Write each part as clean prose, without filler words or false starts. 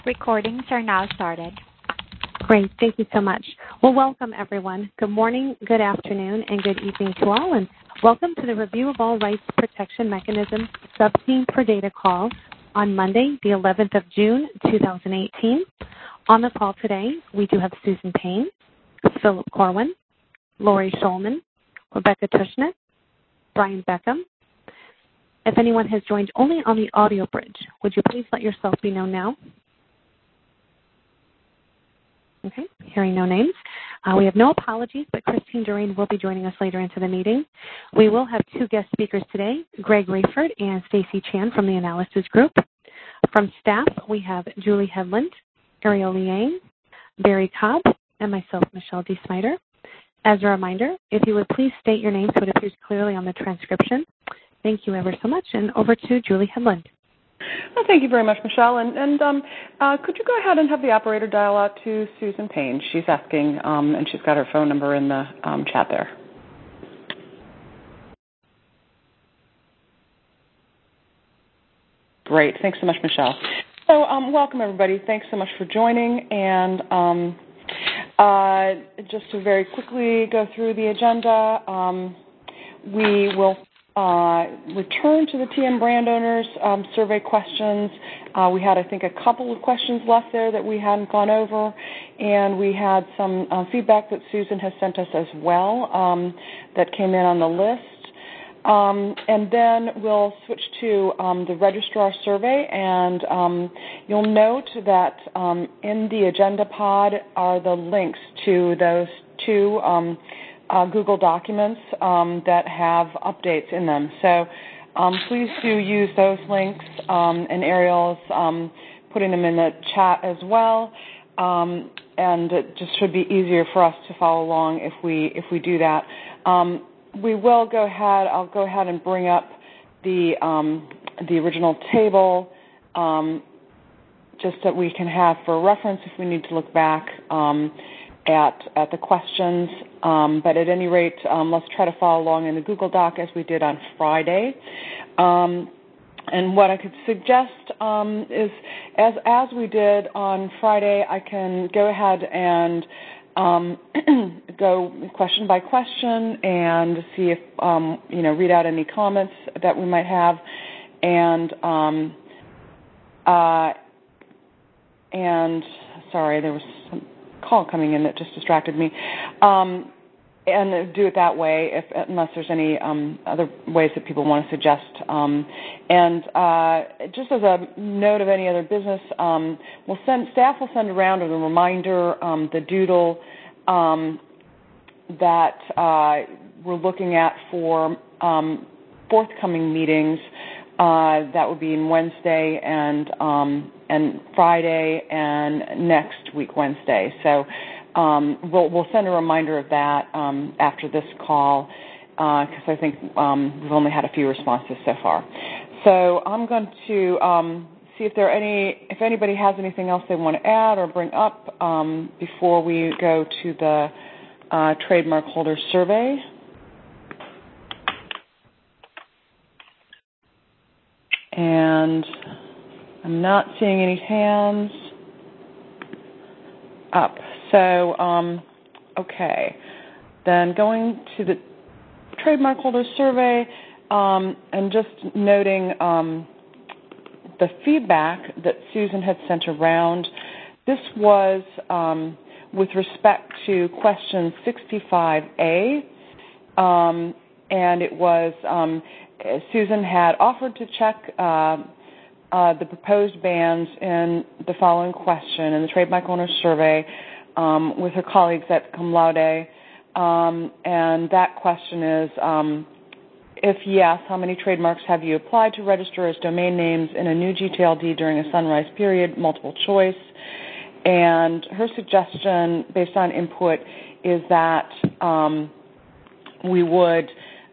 Recordings are now started. Great. Thank you so much. Well, welcome, everyone. Good morning, good afternoon, and good evening to all, and welcome to the Review of All Rights Protection Mechanisms Sub-Team for Data call on Monday, the 11th of June, 2018. On the call today, we do have Susan Payne, Philip Corwin, Lori Schulman, Rebecca Tushnet, Brian Beckham. If anyone has joined only on the audio bridge, would you please let yourself be known now? Okay, hearing no names. We have no apologies, but Christine Doreen will be joining us later into the meeting. We will have two guest speakers today, Greg Rayford and Stacy Chan from the Analysis Group. From staff, we have Julie Headland, Ariel Liang, Barry Cobb, and myself, Michelle D. Snyder. As a reminder, if you would please state your name so it appears clearly on the transcription. Thank you ever so much, and over to Julie Headland. Well, thank you very much, Michelle. And could you go ahead and have the operator dial out to Susan Payne? She's asking, and she's got her phone number in the chat there. Great. Thanks so much, Michelle. So welcome, everybody. Thanks so much for joining. And just to very quickly go through the agenda, we will return to the TM brand owners survey questions. We had, I think, a couple of questions left there that we hadn't gone over, and we had some feedback that Susan has sent us as well that came in on the list. And then we'll switch to the registrar survey, and you'll note that in the agenda pod are the links to those two Google documents that have updates in them. So please do use those links, and Ariel's putting them in the chat as well. And it just should be easier for us to follow along if we do that. We will go ahead. I'll go ahead and bring up the original table just that we can have for reference if we need to look back at the questions. But at any rate, let's try to follow along in the Google Doc as we did on Friday. And what I could suggest is, as we did on Friday, I can go ahead and go question by question and see if, read out any comments that we might have. And sorry, there was some call coming in that just distracted me. And do it that way, unless there's any other ways that people want to suggest. And just as a note of any other business, staff will send around as a reminder the doodle that we're looking at for forthcoming meetings. That would be in Wednesday and Friday and next week Wednesday. So we'll send a reminder of that after this call because I think we've only had a few responses so far. So I'm going to see if anybody has anything else they want to add or bring up before we go to the trademark holder survey. And I'm not seeing any hands up. So, okay. Then going to the trademark holder survey and just noting the feedback that Susan had sent around. This was with respect to question 65A, and it was Susan had offered to check the proposed bans in the following question in the trademark owner survey with her colleagues at Cum Laude, and that question is, if yes, how many trademarks have you applied to register as domain names in a new GTLD during a sunrise period, multiple choice? And her suggestion, based on input, is that we would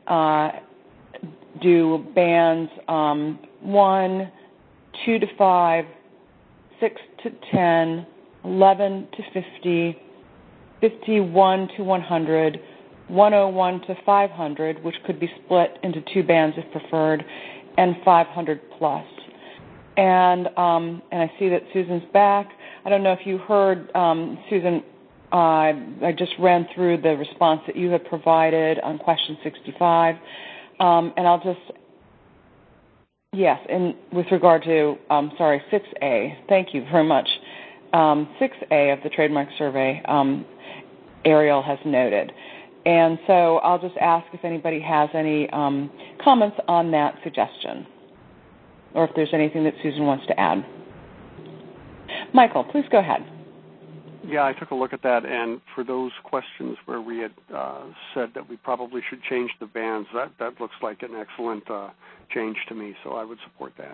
do bands 1, 2 to 5, 6 to 10, 11 to 50, 51 to 100, 101 to 500, which could be split into two bands if preferred, and 500 plus. And I see that Susan's back. I don't know if you heard, Susan, I just ran through the response that you had provided on question 65. And I'll just, yes, and with regard to, 6A, thank you very much. 6A of the trademark survey, Ariel has noted. And so I'll just ask if anybody has any comments on that suggestion, or if there's anything that Susan wants to add. Michael, please go ahead. Yeah, I took a look at that, and for those questions where we had said that we probably should change the bands, that looks like an excellent change to me, so I would support that.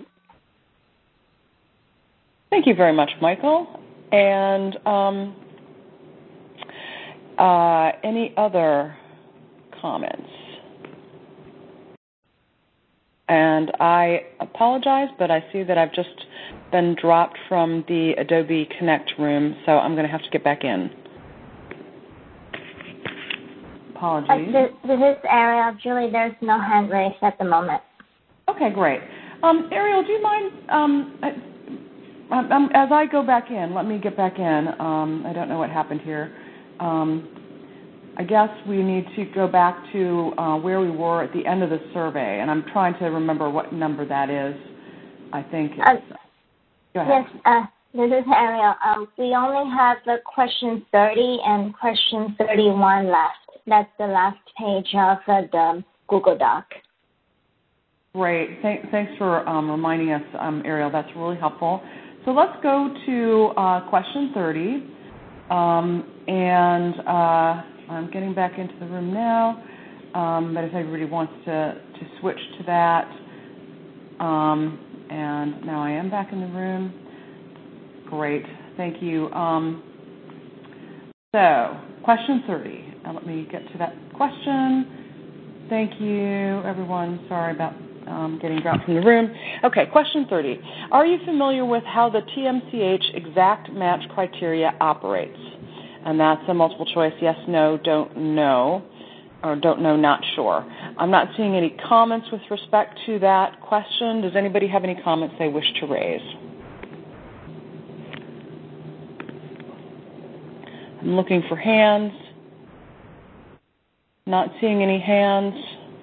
Thank you very much, Michael. And any other comments? And I apologize, but I see that I've just been dropped from the Adobe Connect room, so I'm going to have to get back in. Apologies. This is Ariel. Julie, there's no hand raised at the moment. Okay, great. Ariel, do you mind, as I go back in, let me get back in. I don't know what happened here. I guess we need to go back to where we were at the end of the survey, and I'm trying to remember what number that is. I think it's... Go ahead. Yes, this is Ariel. We only have the question 30 and question 31 left. That's the last page of the Google Doc. Great. Thanks for reminding us, Ariel. That's really helpful. So let's go to question 30, and I'm getting back into the room now, but if everybody wants to switch to that, and now I am back in the room. Great, thank you. So, question 30. Now let me get to that question. Thank you, everyone. Sorry about getting dropped from the room. Okay, question 30. Are you familiar with how the TMCH exact match criteria operates? And that's a multiple choice, yes, no, don't know, or don't know, not sure. I'm not seeing any comments with respect to that question. Does anybody have any comments they wish to raise? I'm looking for hands. Not seeing any hands.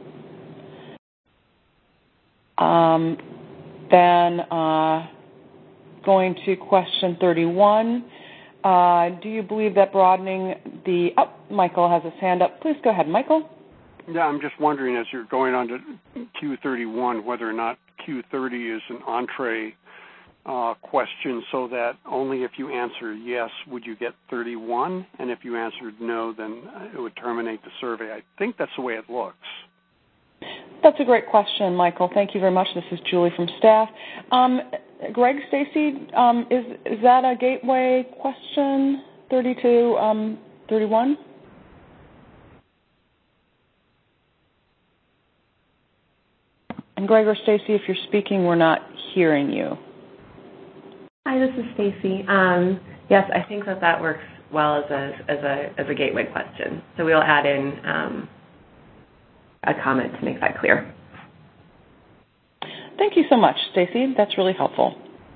Then going to question 31. Do you believe that broadening the... Oh, Michael has his hand up. Please go ahead, Michael. Yeah, I'm just wondering, as you're going on to Q31, whether or not Q30 is an entree question, so that only if you answer yes would you get 31, and if you answered no, then it would terminate the survey. I think that's the way it looks. That's a great question, Michael. Thank you very much. This is Julie from staff. Greg, Stacy, is that a gateway question, 30 to 31? And Greg or Stacy, if you're speaking, we're not hearing you. Hi, this is Stacy. Yes, I think that works well as a gateway question. So we'll add in a comment to make that clear. Thank you so much, Stacy. That's really helpful.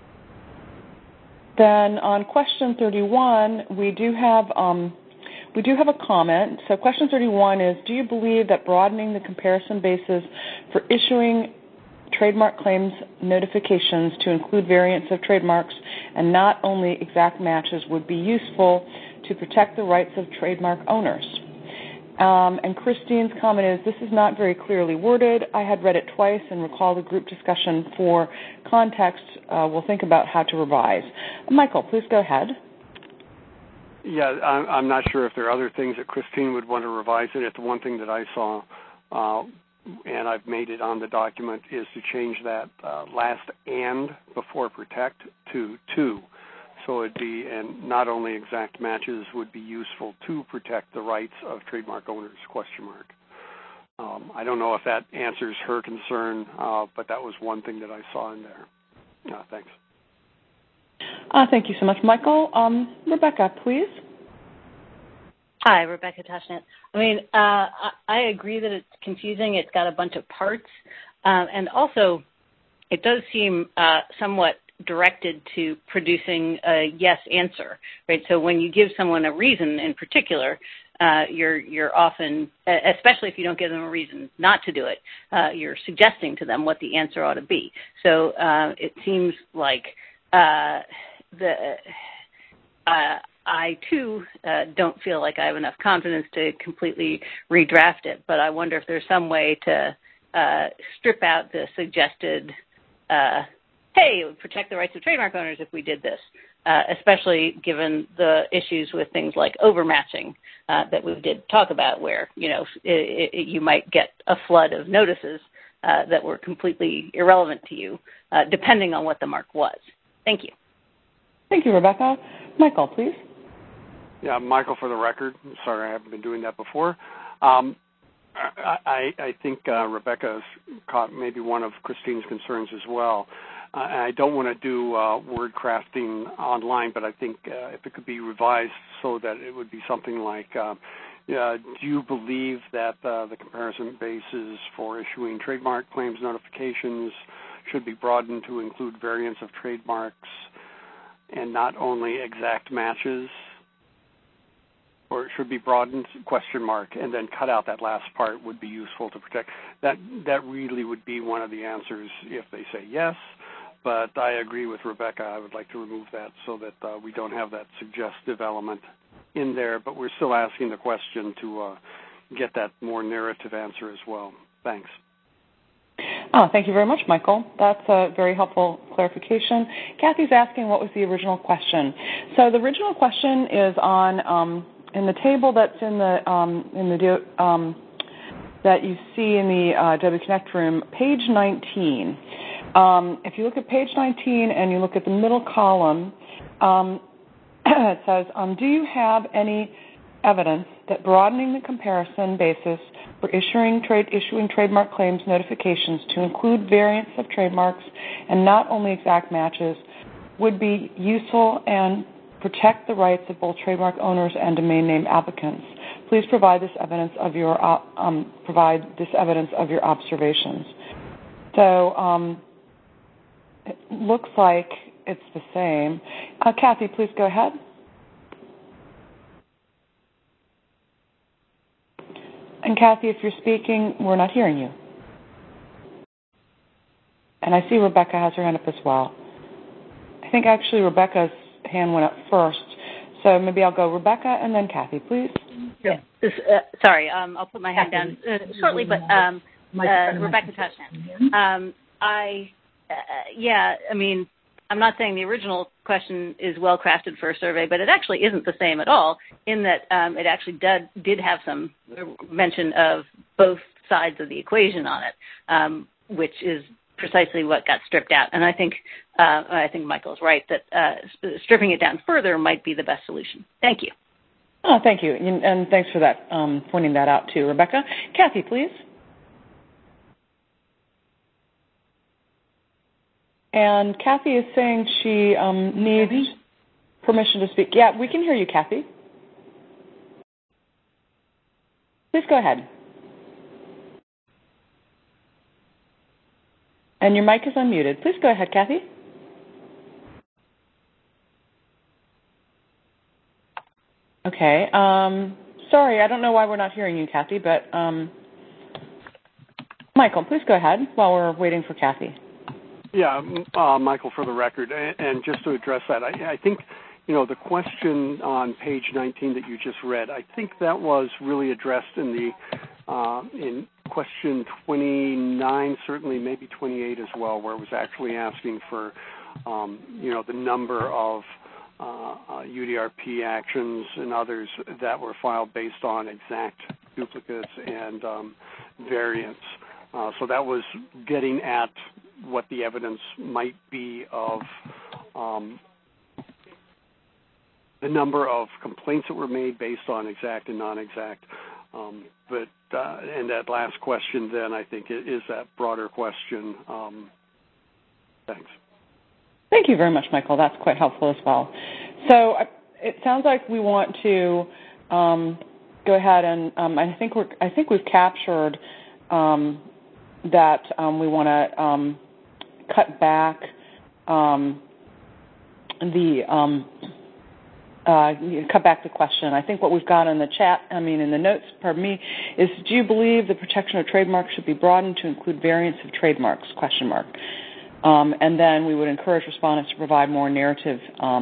Then on question 31, we do have a comment. So question 31 is, do you believe that broadening the comparison basis for issuing trademark claims notifications to include variants of trademarks and not only exact matches would be useful to protect the rights of trademark owners? And Christine's comment is, this is not very clearly worded. I had read it twice and recall the group discussion. For context. We'll think about how to revise. Michael, please go ahead. Yeah, I'm not sure if there are other things that Christine would want to revise it. It's one thing that I saw, and I've made it on the document, is to change that last and before protect to to. So it'd be, and not only exact matches would be useful to protect the rights of trademark owners, question mark. I don't know if that answers her concern, but that was one thing that I saw in there. Thanks. Thank you so much, Michael. Rebecca, please. Hi, Rebecca Tushnet. I mean, I agree that it's confusing. It's got a bunch of parts. And also, it does seem somewhat directed to producing a yes answer, right? So when you give someone a reason in particular, you're often, especially if you don't give them a reason not to do it, you're suggesting to them what the answer ought to be. So it seems like I, too, don't feel like I have enough confidence to completely redraft it, but I wonder if there's some way to strip out the suggested, hey, it would protect the rights of trademark owners if we did this, especially given the issues with things like overmatching that we did talk about, where, you might get a flood of notices that were completely irrelevant to you, depending on what the mark was. Thank you. Thank you, Rebecca. Michael, please. Yeah, Michael, for the record. Sorry, I haven't been doing that before. I think Rebecca's caught maybe one of Christine's concerns as well. I don't want to do word crafting online, but I think if it could be revised so that it would be something like, do you believe that the comparison basis for issuing trademark claims notifications should be broadened to include variants of trademarks and not only exact matches? Or it should be broadened, ? And then cut out that last part would be useful to protect. That really would be one of the answers if they say yes. But I agree with Rebecca. I would like to remove that so that we don't have that suggestive element in there. But we're still asking the question to get that more narrative answer as well. Thanks. Oh, thank you very much, Michael. That's a very helpful clarification. Kathy's asking what was the original question. So the original question is on in the table that's in the that you see in the Adobe Connect room, page 19. If you look at page 19 and you look at the middle column, it says, do you have any evidence that broadening the comparison basis for issuing trademark claims notifications to include variants of trademarks and not only exact matches would be useful and protect the rights of both trademark owners and domain name applicants? Please provide this evidence of your observations. So it looks like it's the same. Kathy, please go ahead. And Kathy, if you're speaking, we're not hearing you. And I see Rebecca has her hand up as well. I think actually Rebecca's hand went up first. So maybe I'll go Rebecca and then Kathy, please. Yeah. Sorry, I'll put my hand down shortly, but Rebecca Tushnet. I'm not saying the original question is well crafted for a survey, but it actually isn't the same at all in that it actually did have some mention of both sides of the equation on it, which is precisely what got stripped out. And I think Michael's right that stripping it down further might be the best solution. Thank you. Oh, thank you. And thanks for that, pointing that out too, Rebecca. Kathy, please. And Kathy is saying she needs permission to speak. Yeah, we can hear you, Kathy. Please go ahead. And your mic is unmuted. Please go ahead, Kathy. Okay. Sorry, I don't know why we're not hearing you, Kathy, but Michael, please go ahead while we're waiting for Kathy. Yeah, Michael, for the record, and just to address that, I think, the question on page 19 that you just read, I think that was really addressed in question 29, certainly maybe 28 as well, where it was actually asking for, the number of UDRP actions and others that were filed based on exact duplicates and variants. So that was getting at what the evidence might be of the number of complaints that were made based on exact and non-exact. And that last question then I think is that broader question. Thanks. Thank you very much, Michael. That's quite helpful as well. So it sounds like we want to go ahead and I think we've captured that we want to cut back cut back the question. I think what we've got in the chat, in the notes, pardon me, is do you believe the protection of trademarks should be broadened to include variants of trademarks, ? And then we would encourage respondents to provide more narrative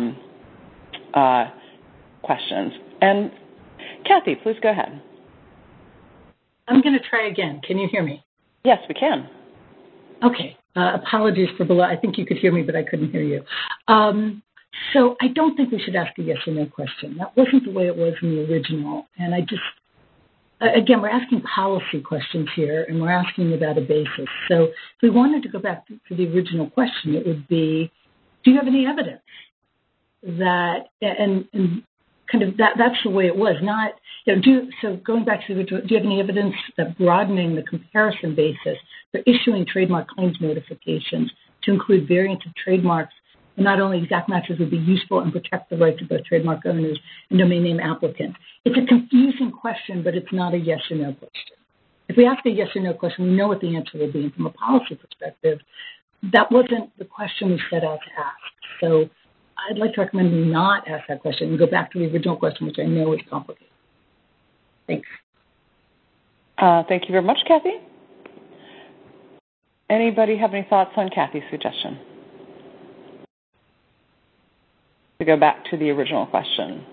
questions. And Kathy, please go ahead. I'm going to try again. Can you hear me? Yes, we can. Okay. Apologies for below. I think you could hear me, but I couldn't hear you. So I don't think we should ask a yes or no question. That wasn't the way it was in the original. And again, we're asking policy questions here, and we're asking about a basis. So if we wanted to go back to the original question, it would be, do you have any evidence that, and kind of that's the way it was, not, so going back to the original, do you have any evidence that broadening the comparison basis for issuing trademark claims notifications to include variants of trademarks and not only exact matches would be useful and protect the rights of both trademark owners and domain name applicants? It's a confusing question, but it's not a yes or no question. If we ask a yes or no question, we know what the answer will be. And from a policy perspective, that wasn't the question we set out to ask. So I'd like to recommend we not ask that question and go back to the original question, which I know is complicated. Thanks. Thank you very much, Kathy. Anybody have any thoughts on Kathy's suggestion? To go back to the original question.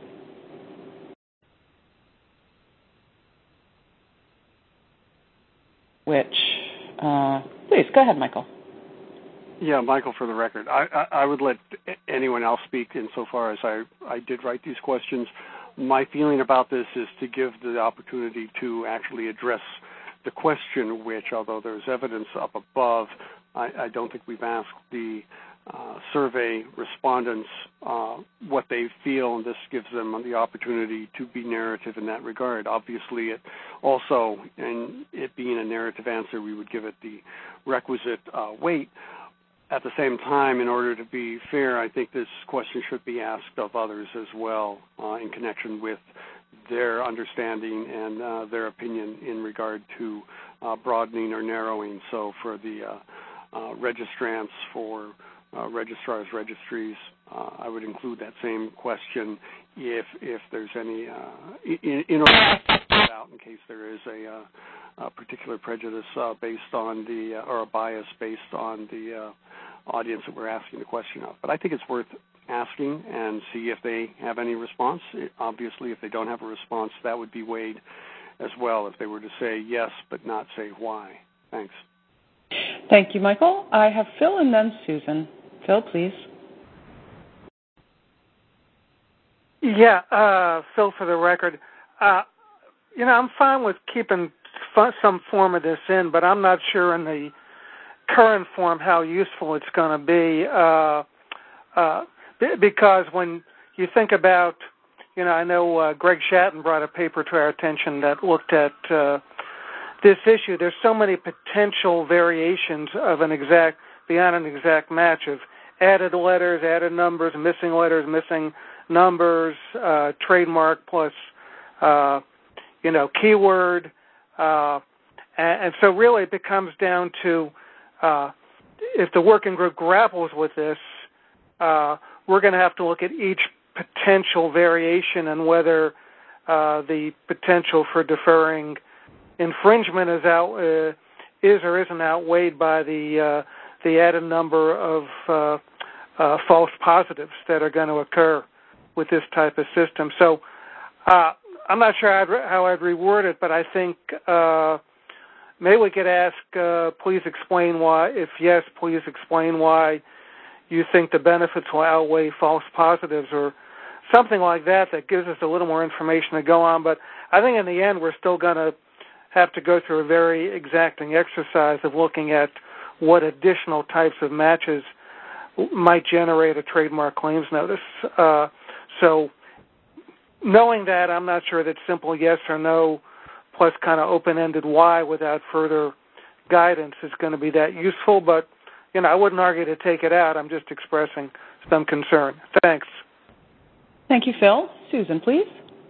Please, go ahead, Michael. Yeah, Michael, for the record. I would let anyone else speak insofar as I did write these questions. My feeling about this is to give the opportunity to actually address the question, which, although there's evidence up above, I don't think we've asked the survey respondents what they feel, and this gives them the opportunity to be narrative in that regard. Obviously, it also, in it being a narrative answer, we would give it the requisite weight. At the same time, in order to be fair, I think this question should be asked of others as well in connection with their understanding and their opinion in regard to broadening or narrowing. So for the registrants, for registrars, registries, I would include that same question if there's any, in order to get it out in case there is a particular prejudice based on the, or a bias based on the audience that we're asking the question of. But I think it's worth asking and see if they have any response. Obviously, if they don't have a response, that would be weighed as well if they were to say yes but not say why. Thanks. Thank you, Michael. I have Phil and then Susan. Phil, please. Yeah, Phil, for the record. I'm fine with keeping some form of this in, but I'm not sure in the current form how useful it's going to be because when you think about, I know Greg Shatton brought a paper to our attention that looked at this issue. There's so many potential variations of beyond an exact match of added letters, added numbers, missing letters, missing numbers, trademark plus, keyword. And so really it becomes down to if the working group grapples with this, we're going to have to look at each potential variation and whether the potential for deferring infringement is or isn't outweighed by the added number of false positives that are going to occur with this type of system. So I'm not sure how I'd reword it, but I think maybe we could ask, please explain why. If yes, please explain why you think the benefits will outweigh false positives or something like that gives us a little more information to go on. But I think in the end we're still going to have to go through a very exacting exercise of looking at what additional types of matches might generate a trademark claims notice. So knowing that, I'm not sure that simple yes or no plus kind of open-ended why without further guidance is going to be that useful. But, I wouldn't argue to take it out. I'm just expressing some concern. Thanks. Thank you, Phil. Susan, please.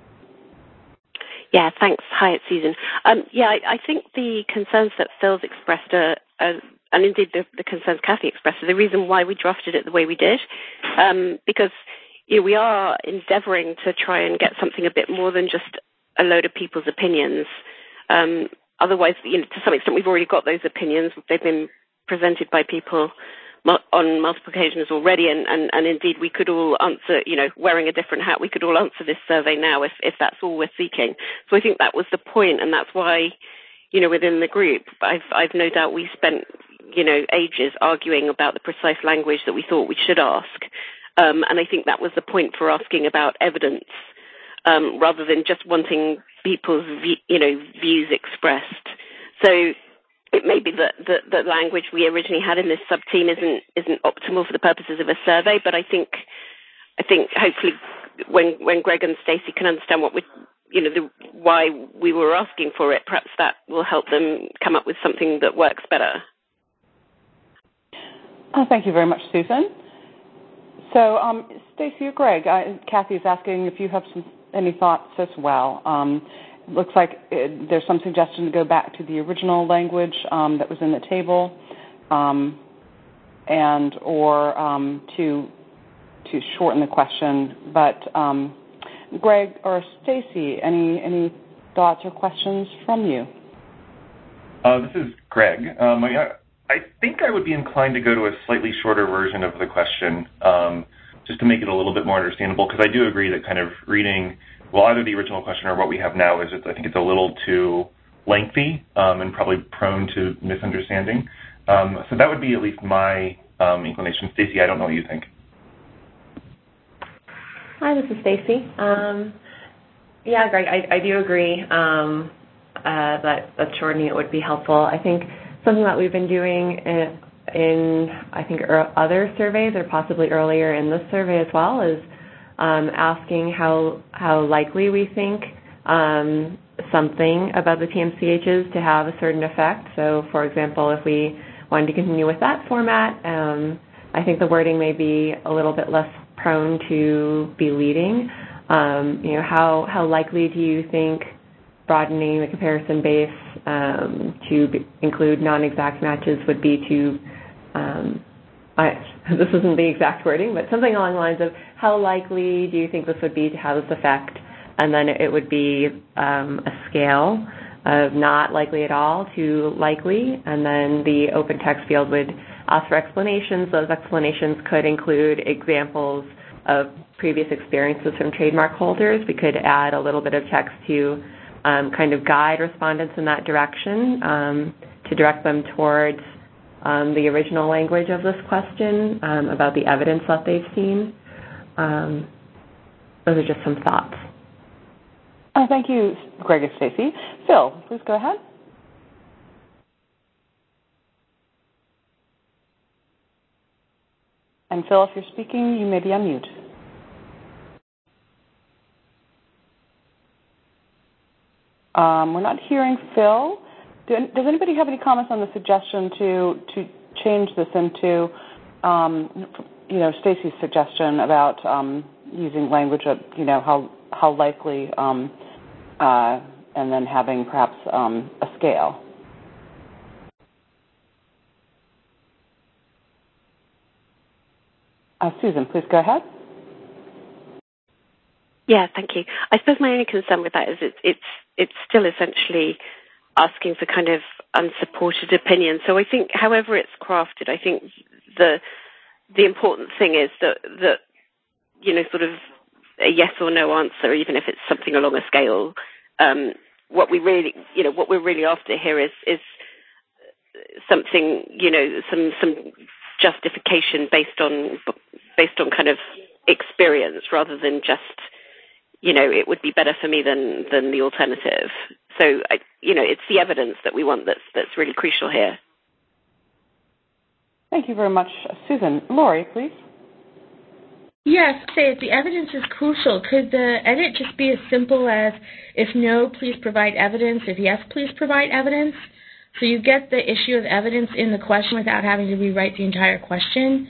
Yeah, thanks. Hi, it's Susan. I think the concerns that Phil's expressed are indeed the concerns Kathy expressed, are the reason why we drafted it the way we did, because we are endeavoring to try and get something a bit more than just a load of people's opinions. Otherwise, to some extent, we've already got those opinions. They've been presented by people on multiple occasions already, and indeed we could all answer, wearing a different hat, we could all answer this survey now if that's all we're seeking. So I think that was the point, and that's why, within the group, I've no doubt we spent, ages arguing about the precise language that we thought we should ask. And I think that was the point for asking about evidence, rather than just wanting people's, views expressed. So it may be that the language we originally had in this sub-team isn't optimal for the purposes of a survey, but I think hopefully when Greg and Stacey can understand what why we were asking for it, perhaps that will help them come up with something that works better. Thank you very much, Susan. So, Stacey or Greg, Kathy is asking if you have any thoughts as well. Looks like there's some suggestion to go back to the original language that was in the table, and or to shorten the question. But Greg or Stacey, any thoughts or questions from you? This is Greg. I think I would be inclined to go to a slightly shorter version of the question, just to make it a little bit more understandable, because I do agree that kind of reading, either the original question or what we have now, I think it's a little too lengthy and probably prone to misunderstanding. So that would be at least my inclination. Stacey, I don't know what you think. Hi, this is Stacey. Yeah, Greg, I do agree that shortening it would be helpful. I think something that we've been doing in I think, other surveys, or possibly earlier in this survey as well, is asking how likely we think something about the TMCH is to have a certain effect. So, for example, if we wanted to continue with that format, I think the wording may be a little bit less prone to be leading. How likely do you think broadening the comparison base to include non-exact matches would be to, this isn't the exact wording, but something along the lines of how likely do you think this would be to have this effect? And then it would be a scale of not likely at all to likely, and then the open text field would ask for explanations. Those explanations could include examples of previous experiences from trademark holders. We could add a little bit of text to kind of guide respondents in that direction, to direct them towards the original language of this question, about the evidence that they've seen. Those are just some thoughts. Thank you, Greg and Stacey. Phil, please go ahead. And Phil, if you're speaking, you may be on mute. We're not hearing Phil. Does anybody have any comments on the suggestion to change this into, Stacey's suggestion about using language of, how likely, and then having perhaps a scale? Susan, please go ahead. Yeah, thank you. I suppose my only concern with that is it's still essentially asking for kind of unsupported opinion. So I think, however it's crafted, I think the important thing is that sort of a yes or no answer, even if it's something along a scale. What we're really after here is something, some justification based on kind of experience, rather than just, it would be better for me than the alternative. So, it's the evidence that we want that's really crucial here. Thank you very much, Susan. Lori, please. Yes, if the evidence is crucial, could the edit just be as simple as, if no, please provide evidence, if yes, please provide evidence? So you get the issue of evidence in the question without having to rewrite the entire question.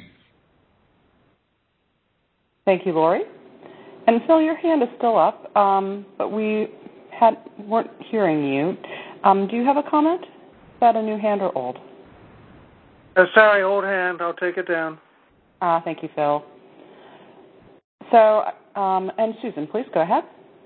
Thank you, Lori. And Phil, your hand is still up, but we weren't hearing you. Do you have a comment? Is that a new hand or old? Sorry, old hand. I'll take it down. Thank you, Phil. So, and Susan, please go ahead.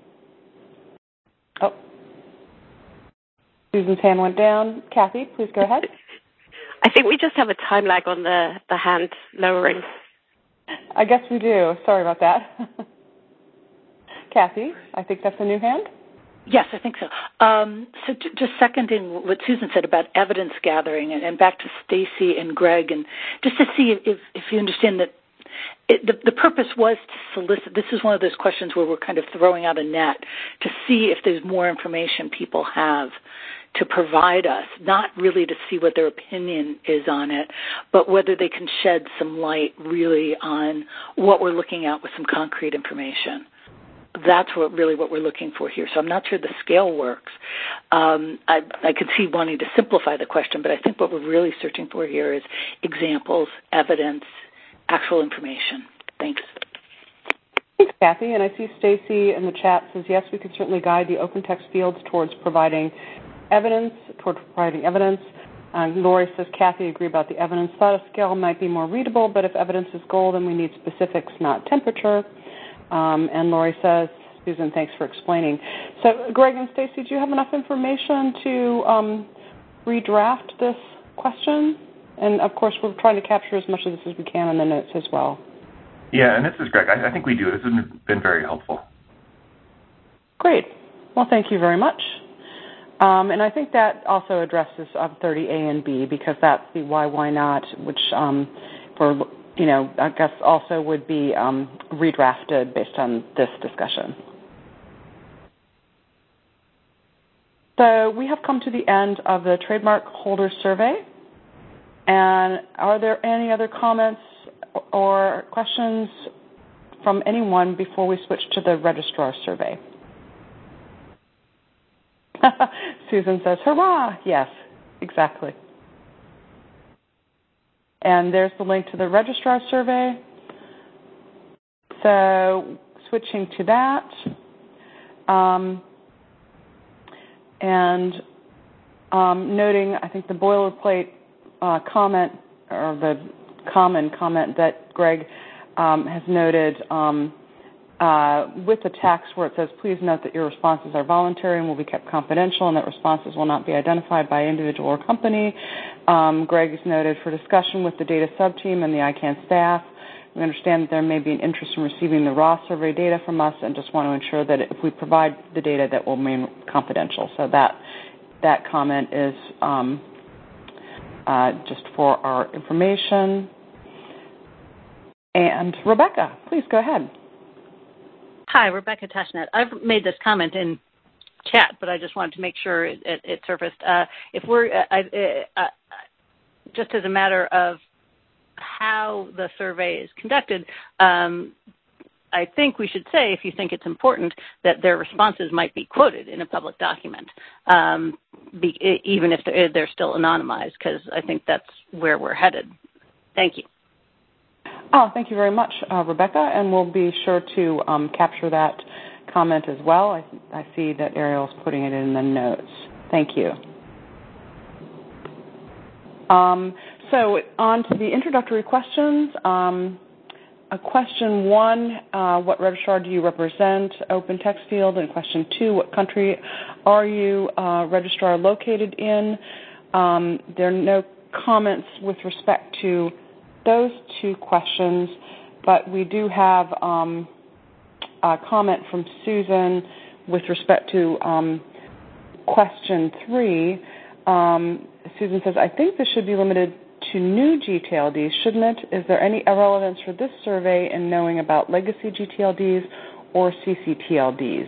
Oh. Susan's hand went down. Kathy, please go ahead. I think we just have a time lag on the hand lowering. I guess we do. Sorry about that. Kathy, I think that's a new hand. Yes, I think so. So just seconding what Susan said about evidence gathering, and back to Stacy and Greg, and just to see if you understand that the purpose was to solicit. This is one of those questions where we're kind of throwing out a net to see if there's more information people have to provide us, not really to see what their opinion is on it, but whether they can shed some light really on what we're looking at with some concrete information. That's what we're looking for here. So I'm not sure the scale works. I could see wanting to simplify the question, but I think what we're really searching for here is examples, evidence, actual information. Thanks. Thanks, Kathy. And I see Stacy in the chat says, yes, we can certainly guide the open text fields towards providing evidence. Lori says, Kathy, agree about the evidence. Thought a scale might be more readable, but if evidence is goal, then we need specifics, not temperature. And Lori says, Susan, thanks for explaining. So, Greg and Stacy, do you have enough information to redraft this question? And, of course, we're trying to capture as much of this as we can in the notes as well. Yeah, and this is Greg. I think we do. This has been very helpful. Great. Well, thank you very much. And I think that also addresses 30A and B, because that's the why not, which I guess also would be redrafted based on this discussion. So we have come to the end of the trademark holder survey. And are there any other comments or questions from anyone before we switch to the registrar survey? Susan says, hurrah! Yes, exactly. And there's the link to the registrar survey. So switching to that. Noting, I think, the boilerplate comment, or the common comment that Greg has noted with the text where it says, please note that your responses are voluntary and will be kept confidential and that responses will not be identified by individual or company. Greg has noted for discussion with the data subteam and the ICANN staff. We understand that there may be an interest in receiving the raw survey data from us and just want to ensure that if we provide the data, that will remain confidential. So that comment is just for our information. And Rebecca, please go ahead. Hi, Rebecca Tashnet. I've made this comment in chat, but I just wanted to make sure it surfaced. If we're just as a matter of how the survey is conducted, I think we should say, if you think it's important, that their responses might be quoted in a public document, even if they're still anonymized, because I think that's where we're headed. Thank you. Oh, thank you very much, Rebecca, and we'll be sure to capture that comment as well. I see that Ariel's putting it in the notes. Thank you. So on to the introductory questions. Question 1, what registrar do you represent? Open text field. And question 2, what country are you registrar located in? There are no comments with respect to those 2 questions, but we do have a comment from Susan with respect to question 3. Susan says, I think this should be limited to new GTLDs, shouldn't it? Is there any relevance for this survey in knowing about legacy GTLDs or CCTLDs?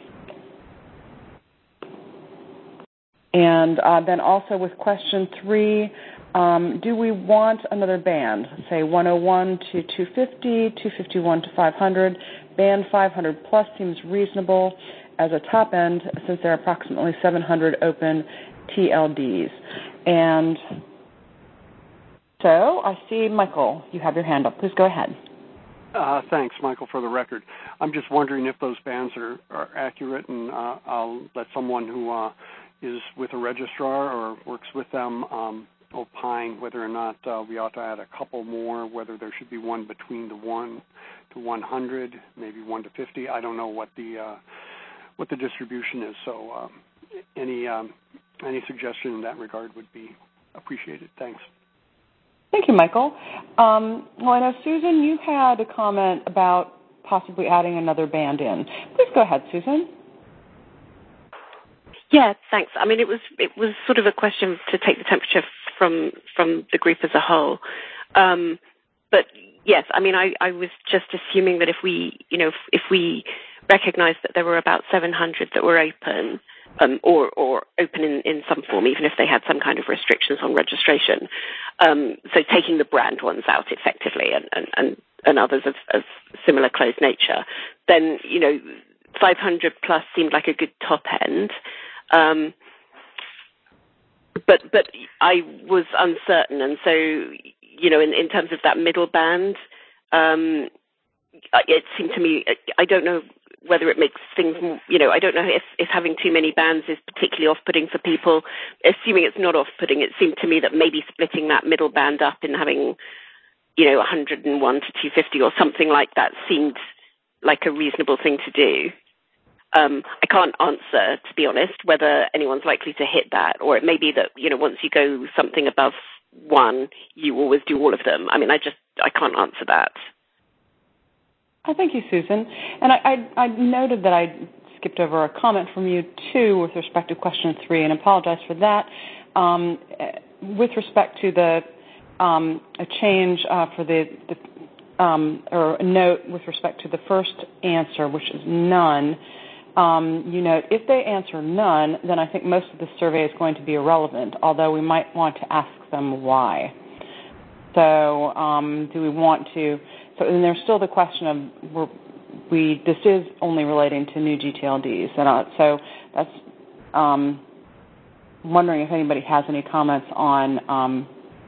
And then also with question 3, do we want another band, say 101 to 250, 251 to 500? Band 500 plus seems reasonable as a top end since there are approximately 700 open TLDs. And so I see, Michael, you have your hand up. Please go ahead. Thanks, Michael, for the record. I'm just wondering if those bands are accurate, and I'll let someone who is with a registrar or works with them opine whether or not we ought to add a couple more, whether there should be one between the 1 to 100, maybe 1 to 50. I don't know what the distribution is. So any suggestion in that regard would be appreciated. Thanks. Thank you, Michael. Well, I know, Susan, you had a comment about possibly adding another band in. Please go ahead, Susan. Yeah, thanks. I mean, it was sort of a question to take the temperature from the group as a whole. But yes, I mean, I was just assuming that if we recognized that there were about 700 that were open, or open in some form, even if they had some kind of restrictions on registration. So taking the brand ones out effectively and others of similar closed nature, then, 500 plus seemed like a good top end. But I was uncertain, and so, in terms of that middle band, it seemed to me, I don't know whether it makes things, I don't know if having too many bands is particularly off-putting for people. Assuming it's not off-putting, it seemed to me that maybe splitting that middle band up and having, 101 to 250 or something like that seemed like a reasonable thing to do. I can't answer, to be honest, whether anyone's likely to hit that, or it may be that, once you go something above 1, you always do all of them. I mean, I can't answer that. Oh, thank you, Susan. And I noted that I skipped over a comment from you, too, with respect to question 3, and apologize for that. With respect to the a change for or a note with respect to the first answer, which is none, if they answer none, then I think most of the survey is going to be irrelevant, although we might want to ask them why. So do we want to... So, and there's still the question of this is only relating to new GTLDs, and so that's wondering if anybody has any comments on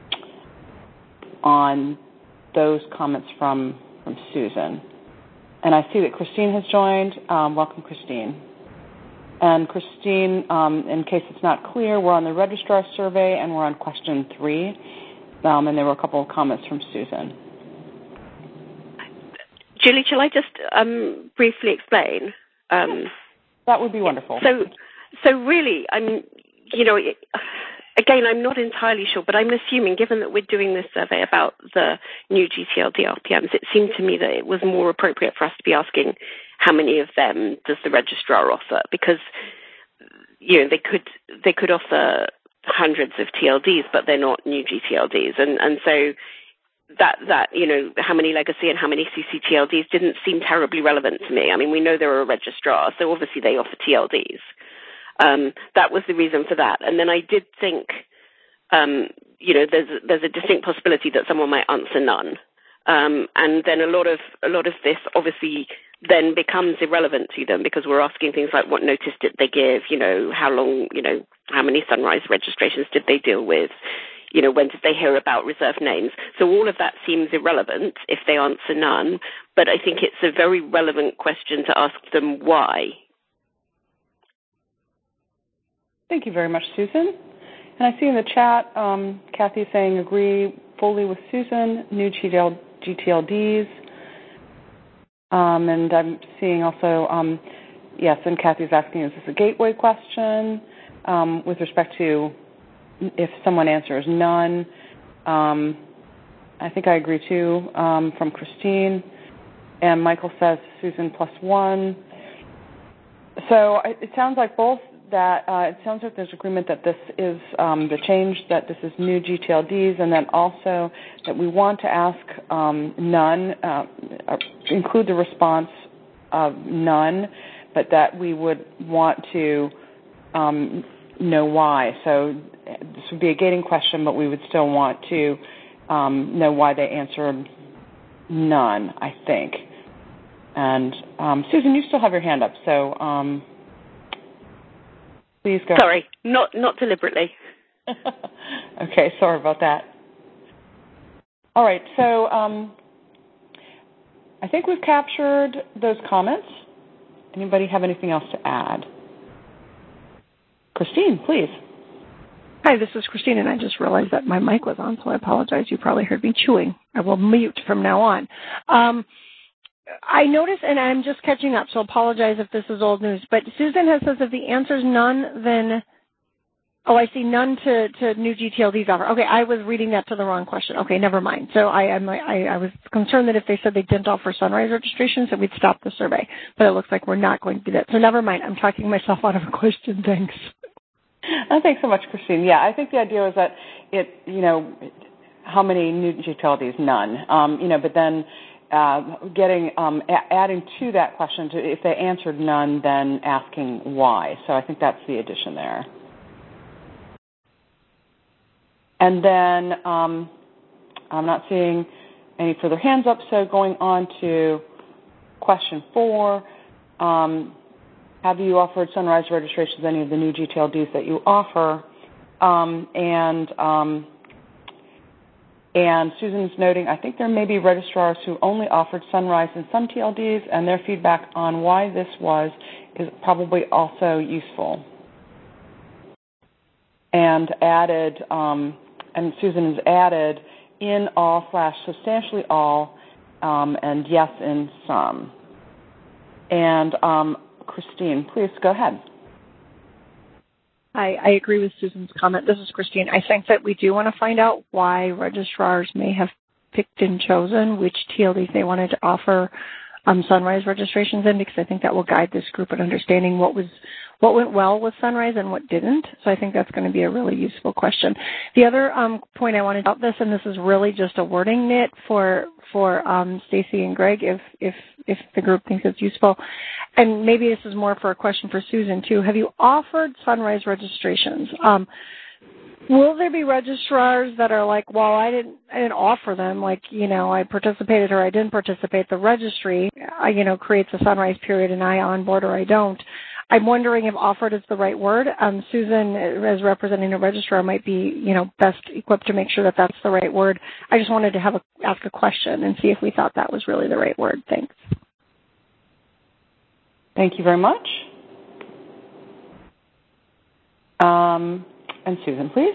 those comments from Susan. And I see that Christine has joined. Welcome, Christine. And Christine, in case it's not clear, we're on the registrar survey and we're on question 3, and there were a couple of comments from Susan. Julie, shall I just briefly explain? That would be wonderful. So really, again, I'm not entirely sure, but I'm assuming, given that we're doing this survey about the new GTLD RPMs, it seemed to me that it was more appropriate for us to be asking how many of them does the registrar offer, because they could offer hundreds of TLDs, but they're not new GTLDs, and so that how many legacy and how many CCTLDs didn't seem terribly relevant to me. I mean, we know they're a registrar, so obviously they offer TLDs. That was the reason for that. And then I did think, there's a distinct possibility that someone might answer none. And then a lot of this obviously then becomes irrelevant to them, because we're asking things like what notice did they give, how long, how many Sunrise registrations did they deal with, when did they hear about reserved names? So all of that seems irrelevant if they answer none, but I think it's a very relevant question to ask them why. Thank you very much, Susan. And I see in the chat, Kathy saying agree fully with Susan, new GTLDs. And I'm seeing also, yes, and Kathy's asking, is this a gateway question with respect to if someone answers none? I think I agree too, from Christine. And Michael says Susan +1. So it sounds like both that, it sounds like there's agreement that this is the change, that this is new GTLDs, and then also that we want to ask none, include the response of none, but that we would want to know why. So this would be a gating question, but we would still want to know why they answered none, I think. And Susan, you still have your hand up, so please go. Sorry, not deliberately. Okay, sorry about that. All right, so I think we've captured those comments. Anybody have anything else to add? Christine, please. Hi, this is Christine, and I just realized that my mic was on, so I apologize. You probably heard me chewing. I will mute from now on. I noticed, and I'm just catching up, so apologize if this is old news, but Susan has says if the answer is none, then, oh, I see none to new GTLDs offer. Okay, I was reading that to the wrong question. Okay, never mind. So I was concerned that if they said they didn't offer Sunrise registrations, that we'd stop the survey, but it looks like we're not going to do that. So never mind. I'm talking myself out of a question. Thanks. Thanks so much, Christine. Yeah, I think the idea was that how many new GTLDs? None. But then adding to that question, if they answered none, then asking why. So I think that's the addition there. And then I'm not seeing any further hands up, so going on to question 4. Have you offered Sunrise registrations any of the new GTLDs that you offer? And Susan's noting, I think there may be registrars who only offered Sunrise and some TLDs, and their feedback on why this is probably also useful. And Susan has added in all / substantially all, and yes in some. And Christine, please go ahead. I agree with Susan's comment. This is Christine. I think that we do want to find out why registrars may have picked and chosen which TLDs they wanted to offer Sunrise registrations in, because I think that will guide this group in understanding what went well with Sunrise and what didn't. So I think that's going to be a really useful question. The other point I wanted about this, and this is really just a wording nit for Stacy and Greg, if the group thinks it's useful, and maybe this is more for a question for Susan too. Have you offered Sunrise registrations? Will there be registrars that are like, well, I didn't offer them, like, I participated or I didn't participate. The registry, creates a Sunrise period and I onboard or I don't. I'm wondering if offered is the right word. Susan, as representing a registrar, might be, best equipped to make sure that that's the right word. I just wanted to ask a question and see if we thought that was really the right word. Thanks. Thank you very much. And Susan, please.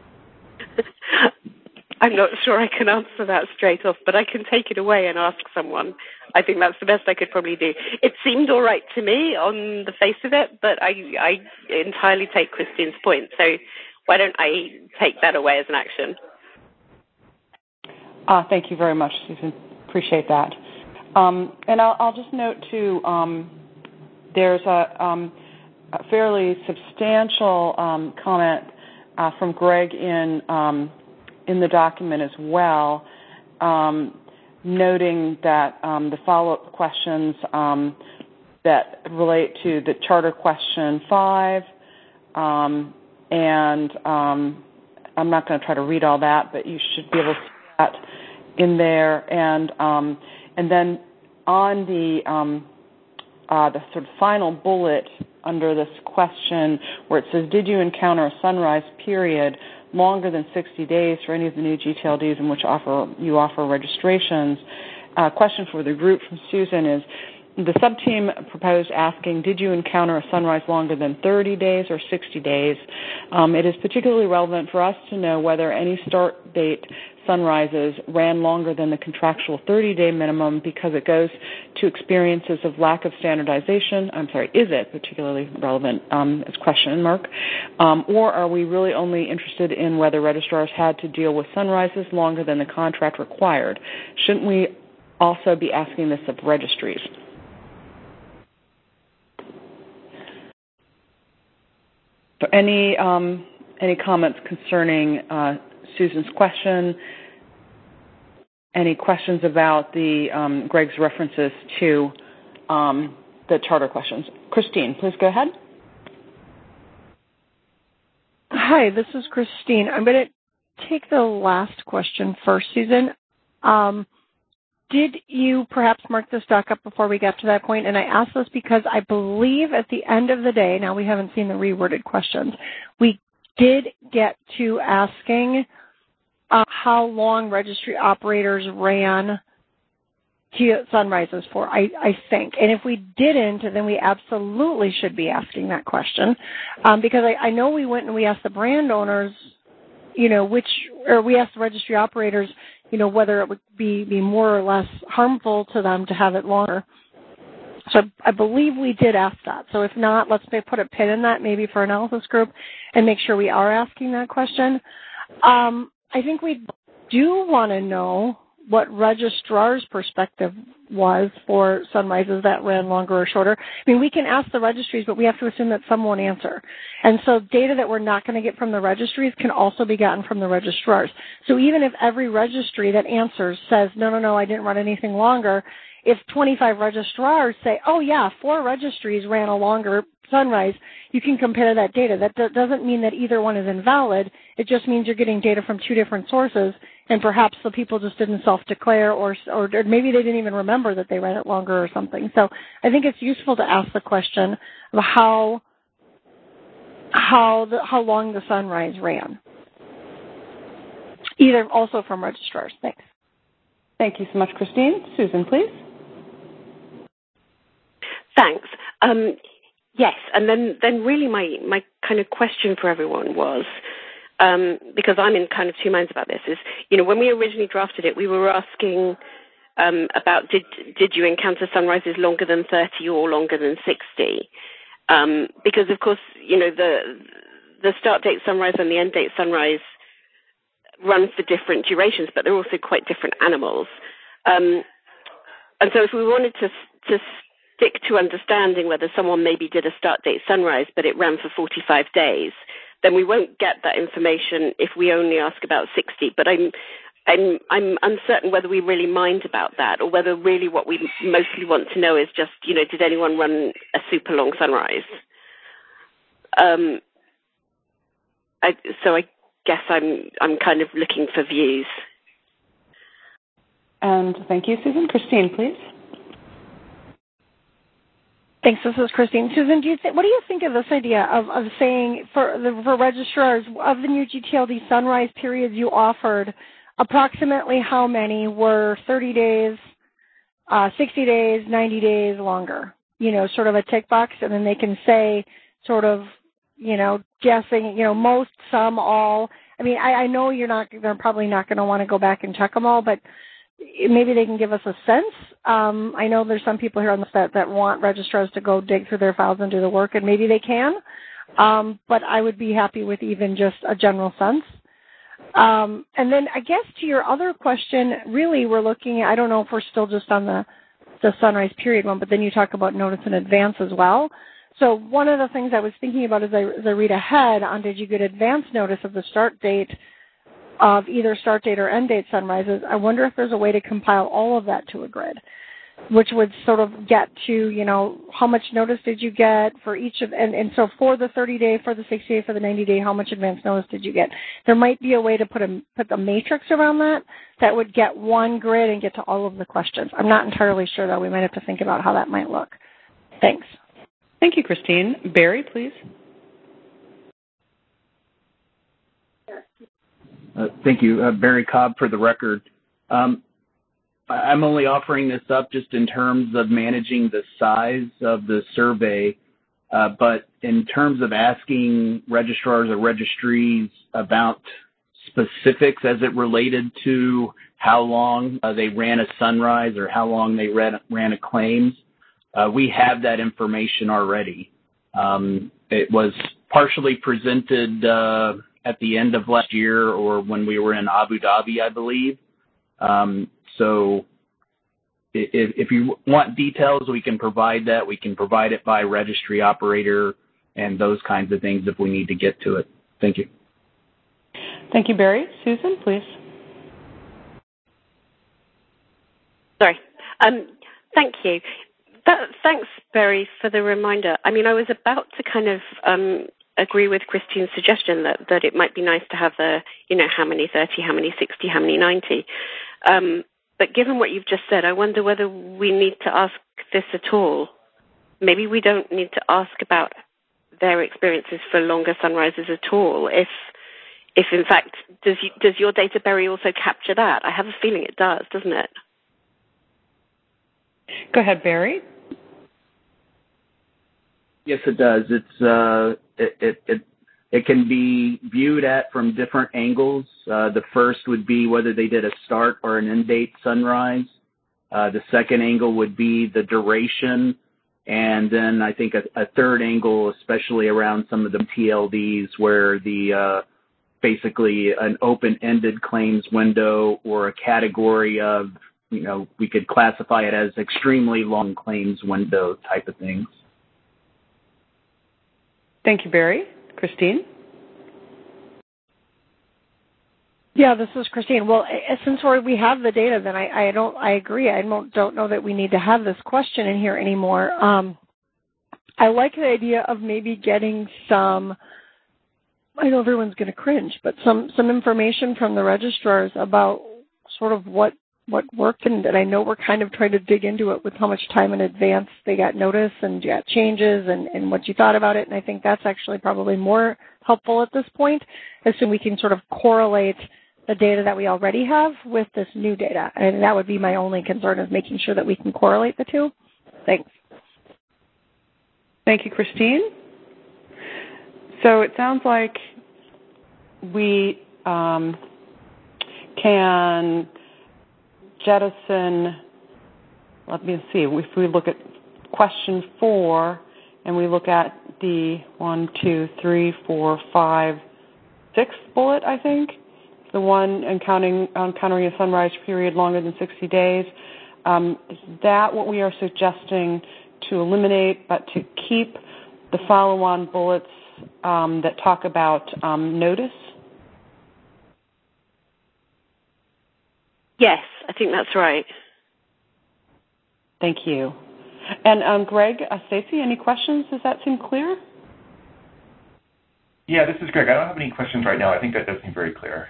I'm not sure I can answer that straight off, but I can take it away and ask someone. I think that's the best I could probably do. It seemed all right to me on the face of it, but I entirely take Christine's point. So why don't I take that away as an action? Thank you very much, Susan. Appreciate that. And I'll just note, too, there's a fairly substantial comment from Greg in the document as well, noting that the follow-up questions that relate to the charter question 5, and I'm not going to try to read all that, but you should be able to see that in there. And then on the sort of final bullet under this question where it says, did you encounter a Sunrise period longer than 60 days for any of the new GTLDs in which you offer registrations? Question for the group from Susan is, the sub-team proposed asking, did you encounter a Sunrise longer than 30 days or 60 days? It is particularly relevant for us to know whether any start date Sunrises ran longer than the contractual 30-day minimum, because it goes to experiences of lack of standardization. Is it particularly relevant as question mark? Or are we really only interested in whether registrars had to deal with Sunrises longer than the contract required? Shouldn't we also be asking this of registries? So any comments concerning Susan's question? Any questions about the Greg's references to the charter questions? Christine, please go ahead. Hi, this is Christine. I'm going to take the last question first, Susan. Did you perhaps mark this doc up before we got to that point? And I ask this because I believe at the end of the day, now we haven't seen the reworded questions, we did get to asking how long registry operators ran sunrises for, I think. And if we didn't, then we absolutely should be asking that question. Because I know we went and we asked the brand owners, we asked the registry operators, whether it would be more or less harmful to them to have it longer. So I believe we did ask that. So if not, let's put a pin in that maybe for analysis group and make sure we are asking that question. I think we do want to know what registrar's perspective was for sunrises that ran longer or shorter. I mean, we can ask the registries, but we have to assume that some won't answer. And so data that we're not going to get from the registries can also be gotten from the registrars. So even if every registry that answers says, no, I didn't run anything longer, if 25 registrars say, oh, yeah, 4 registries ran a longer sunrise, you can compare that data. That doesn't mean that either one is invalid. It just means you're getting data from 2 different sources, and perhaps the people just didn't self-declare or maybe they didn't even remember that they ran it longer or something. So I think it's useful to ask the question of how long the sunrise ran, either also from registrars. Thanks. Thank you so much, Christine. Susan, please. Thanks. Yes, and then really my kind of question for everyone was, because I'm in kind of two minds about this, is, when we originally drafted it, we were asking about did you encounter sunrises longer than 30 or longer than 60? Because, of course, the start date sunrise and the end date sunrise run for different durations, but they're also quite different animals. And so if we wanted to stick to understanding whether someone maybe did a start date sunrise, but it ran for 45 days, then we won't get that information if we only ask about 60. But I'm uncertain whether we really mind about that, or whether really what we mostly want to know is just, did anyone run a super long sunrise? So I guess I'm kind of looking for views. And thank you, Susan. Christine, please. Thanks. This is Christine. Susan, what do you think of this idea of saying for registrars of the new GTLD sunrise periods you offered, approximately how many were 30 days, 60 days, 90 days longer? Sort of a tick box, and then they can say sort of, guessing, most, some, all. I mean, I know they're probably not going to want to go back and check them all, but maybe they can give us a sense. I know there's some people here on the set that want registrars to go dig through their files and do the work, and maybe they can. But I would be happy with even just a general sense. And then I guess to your other question, really we're looking at, I don't know if we're still just on the sunrise period one, but then you talk about notice in advance as well. So one of the things I was thinking about as I read ahead on did you get advance notice of the start date of either start date or end date sunrises, I wonder if there's a way to compile all of that to a grid, which would sort of get to, how much notice did you get for each of, and so for the 30-day, for the 60-day, for the 90-day, how much advance notice did you get? There might be a way to put the matrix around that would get one grid and get to all of the questions. I'm not entirely sure, though. We might have to think about how that might look. Thanks. Thank you, Christine. Barry, please. Thank you. Barry Cobb for the record. I'm only offering this up just in terms of managing the size of the survey, but in terms of asking registrars or registries about specifics as it related to how long they ran a sunrise or how long they ran a claims, we have that information already. It was partially presented at the end of last year or when we were in Abu Dhabi, I believe. So if you want details, we can provide that. We can provide it by registry operator and those kinds of things if we need to get to it. Thank you. Thank you, Barry. Susan, please. Sorry. Thank you. Thanks, Barry, for the reminder. I mean, I was about to kind of agree with Christine's suggestion that it might be nice to have how many 30, how many 60, how many 90. But given what you've just said, I wonder whether we need to ask this at all. Maybe we don't need to ask about their experiences for longer sunrises at all. If in fact, does your data, Barry, also capture that? I have a feeling it does, doesn't it? Go ahead, Barry. Yes, it does. It can be viewed at from different angles. The first would be whether they did a start or an end date sunrise. The second angle would be the duration. And then I think a third angle, especially around some of the TLDs where the basically an open-ended claims window or a category of, we could classify it as extremely long claims window type of things. Thank you, Barry. Christine? Yeah, this is Christine. Well, since we have the data, then I agree. I don't know that we need to have this question in here anymore. I like the idea of maybe getting some, I know everyone's going to cringe, but some information from the registrars about sort of what worked, and I know we're kind of trying to dig into it with how much time in advance they got notice and got changes and what you thought about it, and I think that's actually probably more helpful at this point, as soon we can sort of correlate the data that we already have with this new data, and that would be my only concern, is making sure that we can correlate the two. Thanks. Thank you, Christine. So it sounds like we can jettison, let me see, if we look at question 4 and we look at the 1, 2, 3, 4, 5, 6th bullet, I think, the one encountering a sunrise period longer than 60 days, is that what we are suggesting to eliminate, but to keep the follow-on bullets that talk about notice? Yes, I think that's right. Thank you. And Greg, Stacy, any questions? Does that seem clear? Yeah, this is Greg. I don't have any questions right now. I think that does seem very clear.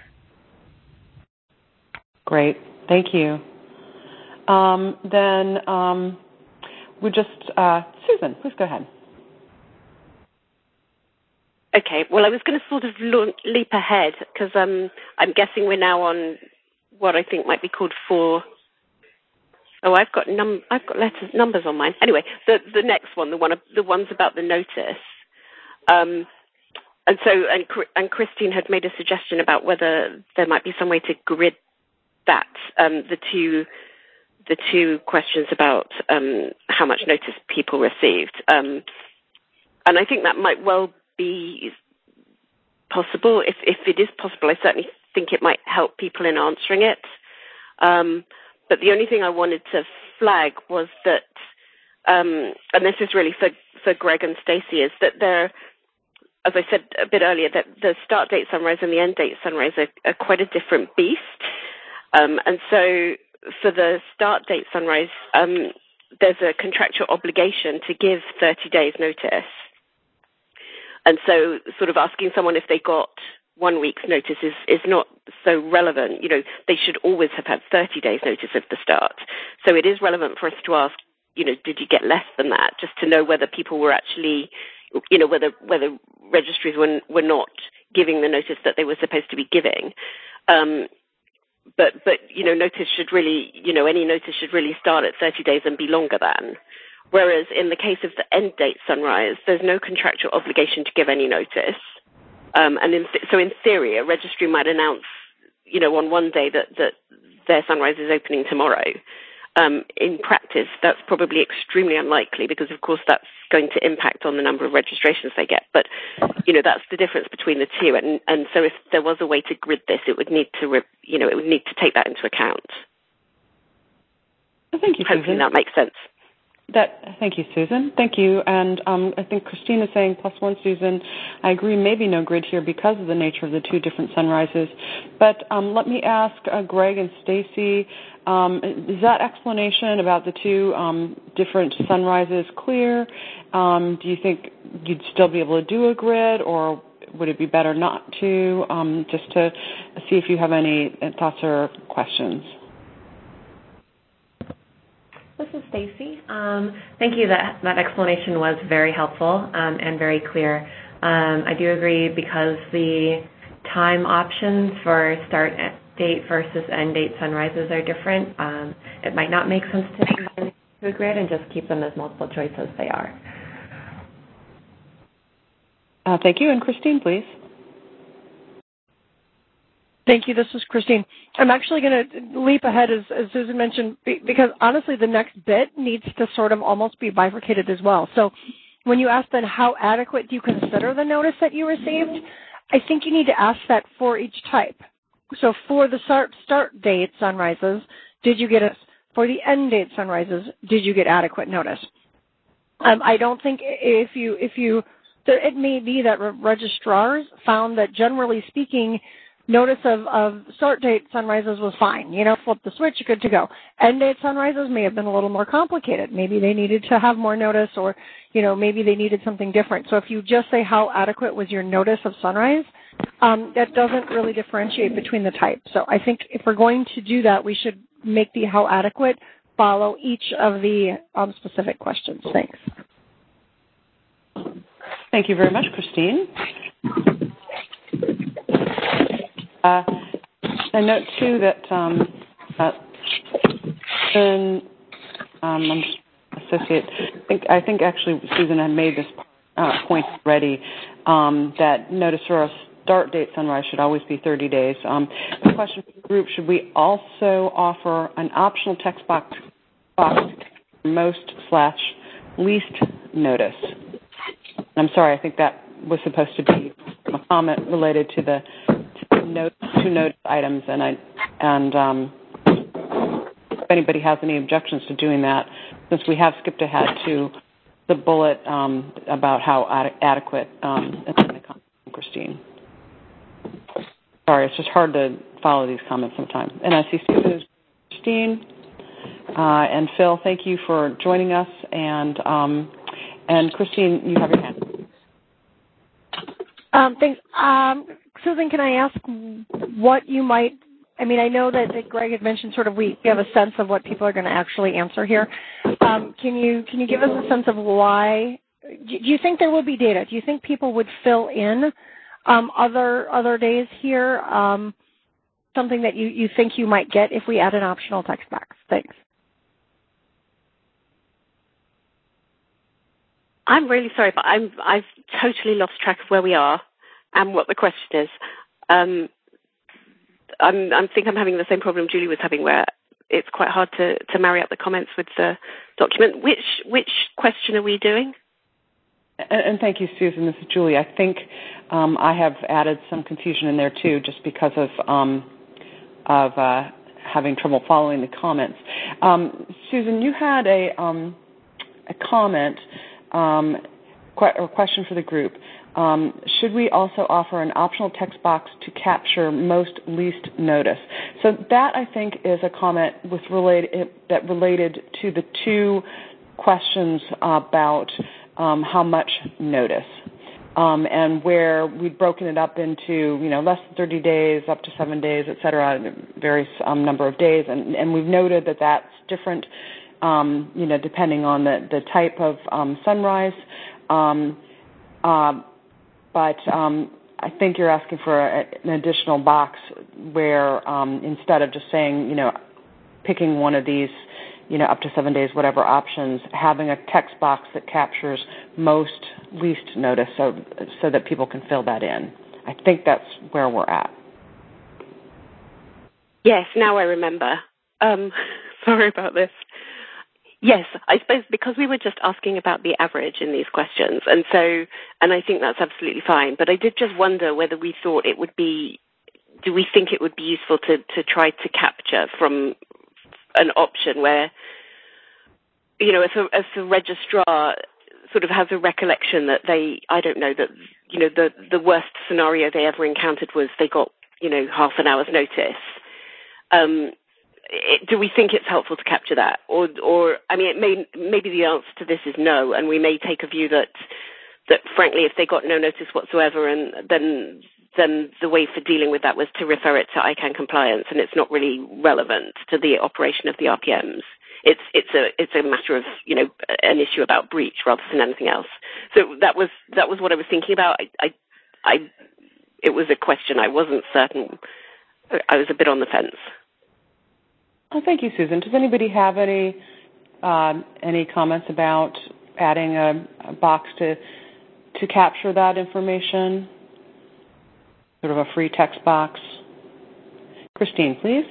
Great. Thank you. Then we just, Susan, please go ahead. Okay. Well, I was going to sort of leap ahead because I'm guessing we're now on what I think might be called 4. Oh, I've got numbers on mine. Anyway, the next one, the ones about the notice. And Christine had made a suggestion about whether there might be some way to grid that, the two questions about how much notice people received. And I think that might well be possible. If it is possible, I certainly think it might help people in answering it. But the only thing I wanted to flag was that, and this is really for Greg and Stacy, is that there, as I said a bit earlier, that the start date sunrise and the end date sunrise are quite a different beast. And so for the start date sunrise, there's a contractual obligation to give 30 days notice. And so sort of asking someone if they got 1 week's notice is not so relevant. They should always have had 30 days notice of the start. So it is relevant for us to ask, did you get less than that, just to know whether people were actually, whether registries were not giving the notice that they were supposed to be giving. But notice should really, any notice should really start at 30 days and be longer than. Whereas in the case of the end date sunrise, there's no contractual obligation to give any notice. So in theory, a registry might announce, on one day that their sunrise is opening tomorrow. In practice, that's probably extremely unlikely because, of course, that's going to impact on the number of registrations they get. But, that's the difference between the two. And so if there was a way to grid this, it would need to take that into account. Thank you, Susan. Hopefully that makes sense. Thank you, Susan. Thank you. And I think Christine is saying +1, Susan. I agree, maybe no grid here because of the nature of the two different sunrises. But let me ask Greg and Stacy, is that explanation about the two different sunrises clear? Do you think you'd still be able to do a grid, or would it be better not to, just to see if you have any thoughts or questions? This is Stacy. Thank you. That explanation was very helpful and very clear. I do agree because the time options for start date versus end date sunrises are different. It might not make sense to to a grid and just keep them as multiple choice as they are. Thank you. And Christine, please. Thank you. This is Christine. I'm actually going to leap ahead, as Susan mentioned, because honestly, the next bit needs to sort of almost be bifurcated as well. So when you ask then how adequate do you consider the notice that you received, I think you need to ask that for each type. So for the start date sunrises, did you get it? For the end date sunrises, did you get adequate notice? I don't think it may be that registrars found that generally speaking, notice of start date sunrises was fine. Flip the switch, good to go. End date sunrises may have been a little more complicated. Maybe they needed to have more notice, or, maybe they needed something different. So if you just say how adequate was your notice of sunrise, that doesn't really differentiate between the types. So I think if we're going to do that, we should make the how adequate follow each of the specific questions. Thanks. Thank you very much, Christine. I note, too, that associate, I think actually Susan had made this point already, that notice for a start date sunrise should always be 30 days. The question for the group, should we also offer an optional text box most/least notice? I'm sorry, I think that was supposed to be a comment related to the two notice items, and if anybody has any objections to doing that, since we have skipped ahead to the bullet about how adequate Christine. Sorry, it's just hard to follow these comments sometimes. And I see Susan, Christine, and Phil. Thank you for joining us, and Christine, you have your hand. Thanks. Susan, can I ask what you might, I know that Greg had mentioned sort of we have a sense of what people are going to actually answer here. Can you give us a sense of why, do you think there will be data? Do you think people would fill in other days here, something that you think you might get if we add an optional text box? Thanks. I'm really sorry, but I've totally lost track of where we are and what the question is. I think I'm having the same problem Julie was having, where it's quite hard to marry up the comments with the document. Which question are we doing? And thank you, Susan. This is Julie. I think I have added some confusion in there too, just because of having trouble following the comments. Susan, you had a comment or question for the group. Should we also offer an optional text box to capture most least notice? So that, I think, is a comment that related to the two questions about how much notice, and where we'd broken it up into, less than 30 days, up to 7 days, et cetera, various number of days. And we've noted that that's different, depending on the type of sunrise. But I think you're asking for an additional box where instead of just saying, picking one of these, up to 7 days, whatever options, having a text box that captures most least notice so that people can fill that in. I think that's where we're at. Yes, now I remember. Sorry about this. Yes, I suppose because we were just asking about the average in these questions, and I think that's absolutely fine. But I did just wonder whether we thought it would be, do we think it would be useful to try to capture from an option where, if the registrar sort of has a recollection that the worst scenario they ever encountered was they got, half an hour's notice. Do we think it's helpful to capture that? Or maybe the answer to this is no, and we may take a view that frankly, if they got no notice whatsoever, and then the way for dealing with that was to refer it to ICANN compliance, and it's not really relevant to the operation of the RPMs. It's a matter of, an issue about breach rather than anything else. So that was what I was thinking about. It was a question I wasn't certain. I was a bit on the fence. Well, thank you, Susan. Does anybody have any any comments about adding a box to capture that information? Sort of a free text box. Christine, please.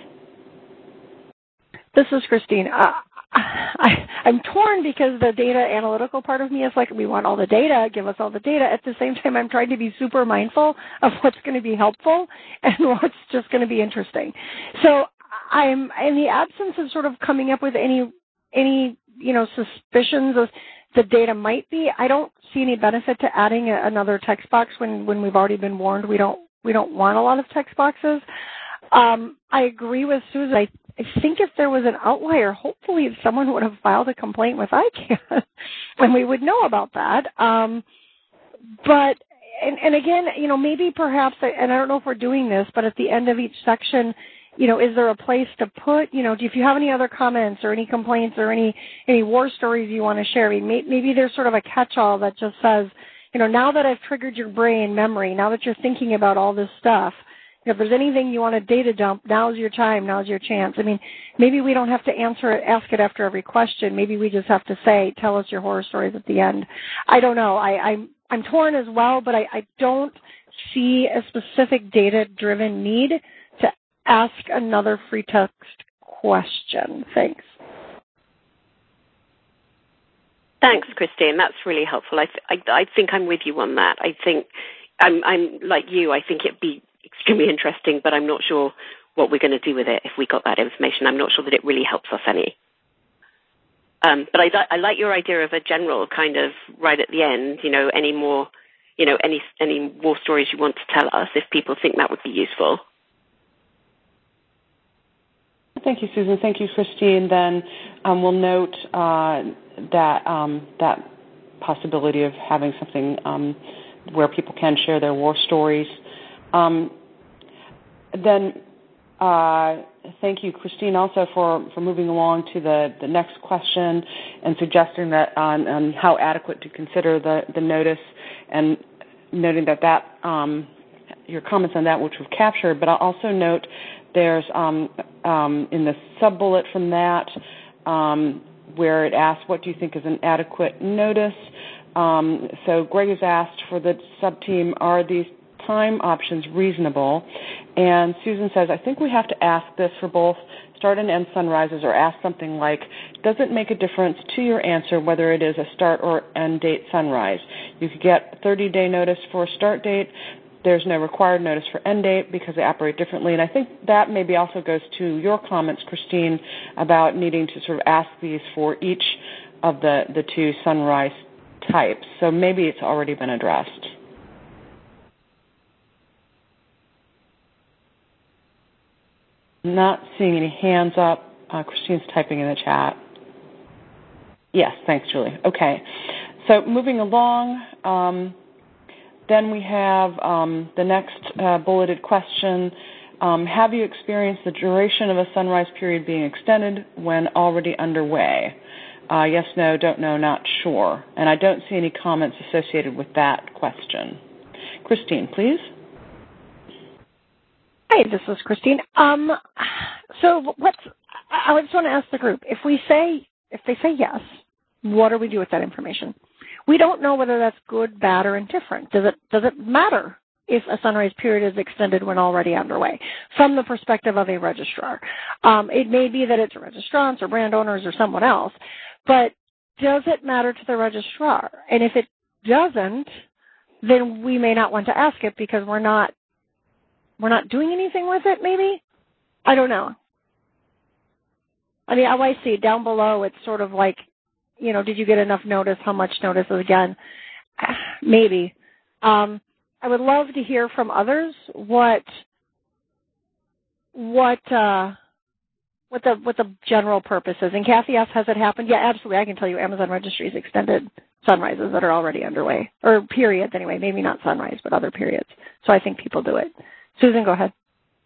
This is Christine. I'm torn because the data analytical part of me is like, we want all the data, give us all the data. At the same time, I'm trying to be super mindful of what's going to be helpful and what's just going to be interesting. So I'm in the absence of sort of coming up with any suspicions of the data might be. I don't see any benefit to adding another text box when we've already been warned we don't want a lot of text boxes. I agree with Susan. I think if there was an outlier, hopefully someone would have filed a complaint with ICANN and we would know about that. But again, maybe perhaps, and I don't know if we're doing this, but at the end of each section, is there a place to put, if you have any other comments or any complaints or any war stories you want to share, maybe there's sort of a catch-all that just says, now that I've triggered your brain memory, now that you're thinking about all this stuff, if there's anything you want to data dump, now's your time, now's your chance. Maybe we don't have to ask it after every question. Maybe we just have to say, tell us your horror stories at the end. I don't know. I'm torn as well, but I don't see a specific data-driven need to ask another free text question. Thanks. Thanks, Christine. That's really helpful. I think I'm with you on that. I think I'm like you. I think it'd be extremely interesting, but I'm not sure what we're going to do with it if we got that information. I'm not sure that it really helps us any. But I like your idea of a general kind of right at the end, any more, any war stories you want to tell us if people think that would be useful. Thank you, Susan. Thank you, Christine. Then we'll note that possibility of having something where people can share their war stories. Then thank you, Christine, also for moving along to the next question and suggesting that on how adequate to consider the notice and noting that your comments on that which we've captured. But I'll also note there's in the sub-bullet from that where it asks, what do you think is an adequate notice? So Greg has asked for the sub-team, are these time options reasonable? And Susan says, I think we have to ask this for both start and end sunrises, or ask something like, does it make a difference to your answer whether it is a start or end date sunrise? You could get 30-day notice for start date. There's no required notice for end date because they operate differently. And I think that maybe also goes to your comments, Christine, about needing to sort of ask these for each of the two sunrise types. So maybe it's already been addressed. Not seeing any hands up. Christine's typing in the chat. Yes, thanks, Julie. Okay. So moving along, then we have the next bulleted question. Have you experienced the duration of a sunrise period being extended when already underway? Yes, no, don't know, not sure. And I don't see any comments associated with that question. Christine, please. Hi, this is Christine. So I just want to ask the group, if they say yes, what do we do with that information? We don't know whether that's good, bad, or indifferent. Does it matter if a sunrise period is extended when already underway from the perspective of a registrar? It may be that it's registrants or brand owners or someone else, but does it matter to the registrar? And if it doesn't, then we may not want to ask it because we're not doing anything with it, maybe? I don't know. I see down below, it's sort of like, did you get enough notice? How much notice? Again, maybe. I would love to hear from others what the general purpose is. And Kathy asks, has it happened? Yeah, absolutely. I can tell you Amazon Registries extended sunrises that are already underway, or periods anyway, maybe not sunrise, but other periods. So I think people do it. Susan, go ahead.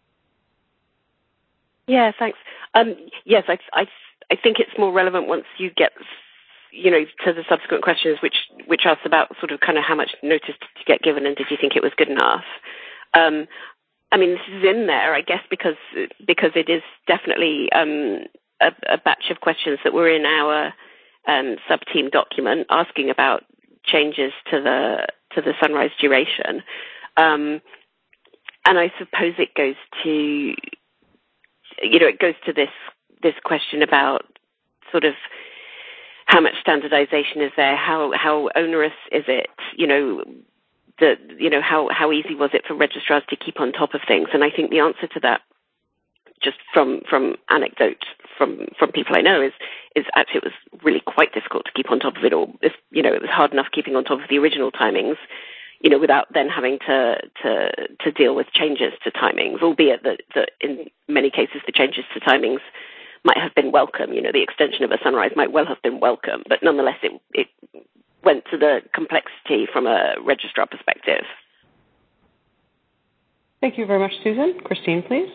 Yeah, thanks. Yes, I think it's more relevant once you get, to the subsequent questions, which ask about sort of kind of how much notice did you get given and did you think it was good enough? This is in there, I guess, because it is definitely a batch of questions that were in our sub-team document asking about changes to the sunrise duration. And I suppose it goes to, this question about sort of how much standardization is there, how onerous is it, how easy was it for registrars to keep on top of things? And I think the answer to that, just from anecdote from people I know, is actually it was really quite difficult to keep on top of it all. It was hard enough keeping on top of the original timings, without then having to deal with changes to timings, albeit that in many cases the changes to timings might have been welcome. The extension of a sunrise might well have been welcome, but nonetheless it went to the complexity from a registrar perspective. Thank you very much, Susan. Christine, please.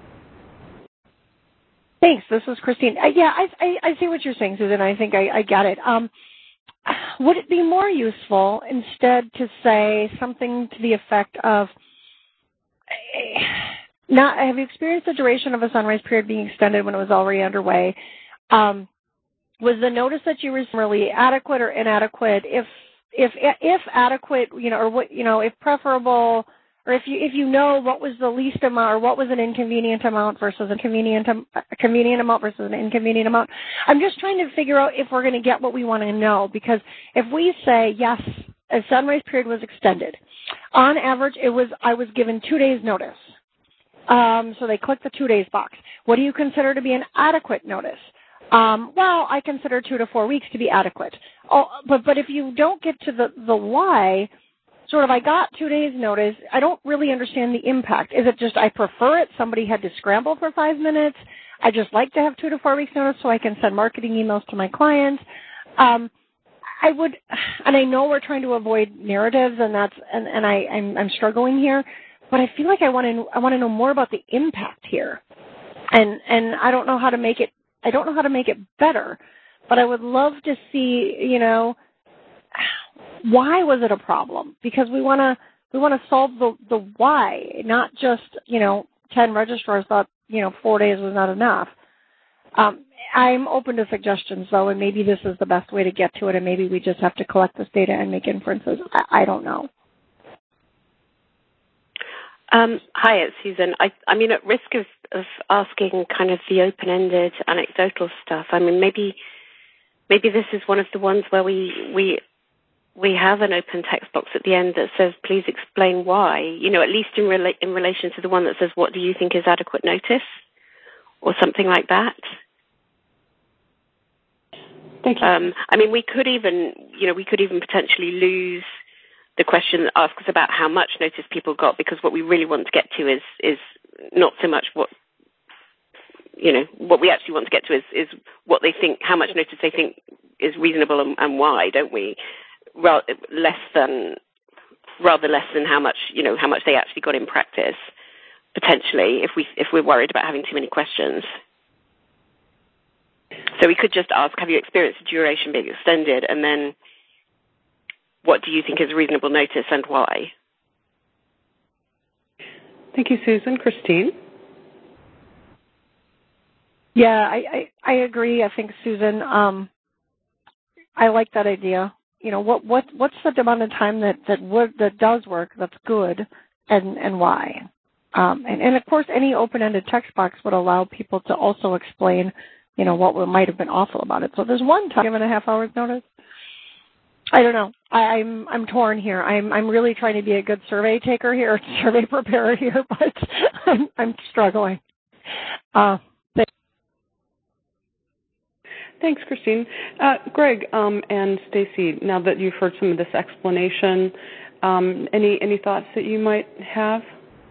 Thanks. This is Christine. I see what you're saying, Susan. I think I get it. Would it be more useful instead to say something to the effect of, have you experienced the duration of a sunrise period being extended when it was already underway? Was the notice that you received really adequate or inadequate? If adequate, or what, if preferable, or if you know what was the least amount or what was an inconvenient amount versus a convenient amount versus an inconvenient amount. I'm just trying to figure out if we're going to get what we want to know, because if we say, yes, a sunrise period was extended, on average I was given 2 days notice. So they click the 2 days box. What do you consider to be an adequate notice? Well, I consider 2 to 4 weeks to be adequate. But if you don't get to the why, sort of, I got 2 days notice, I don't really understand the impact. Is it just I prefer it? Somebody had to scramble for 5 minutes. I just like to have 2 to 4 weeks notice so I can send marketing emails to my clients. And I know we're trying to avoid narratives, and I'm struggling here, but I feel like I want to know more about the impact here. And I don't know how to make it better, but I would love to see, why was it a problem? Because we want to solve the why, not just 10 registrars thought 4 days was not enough. I'm open to suggestions though, and maybe this is the best way to get to it, and maybe we just have to collect this data and make inferences. I don't know. Hi, it's Susan. I mean, at risk of asking kind of the open-ended anecdotal stuff, I mean, maybe this is one of the ones where we have an open text box at the end that says, please explain why, at least in relation to the one that says, what do you think is adequate notice, or something like that. Thank you. I mean, we could even potentially lose the question that asks us about how much notice people got, because what we really want to get to is not so much what we actually want to get to is what they think, how much notice they think is reasonable and why, don't we? Rather less than how much they actually got in practice, potentially, if we're worried about having too many questions. So we could just ask, have you experienced the duration being extended, and then what do you think is reasonable notice and why? Thank you, Susan. Christine? Yeah, I agree. I think, Susan, I like that idea. What's the amount of time that does work, that's good, and why? And of course, any open-ended text box would allow people to also explain, what might have been awful about it. So there's one time given a half hour's notice. I don't know. I'm torn here. I'm really trying to be a good survey taker here, survey preparer here, but I'm struggling. Thanks, Christine. Greg and Stacy, now that you've heard some of this explanation, any thoughts that you might have?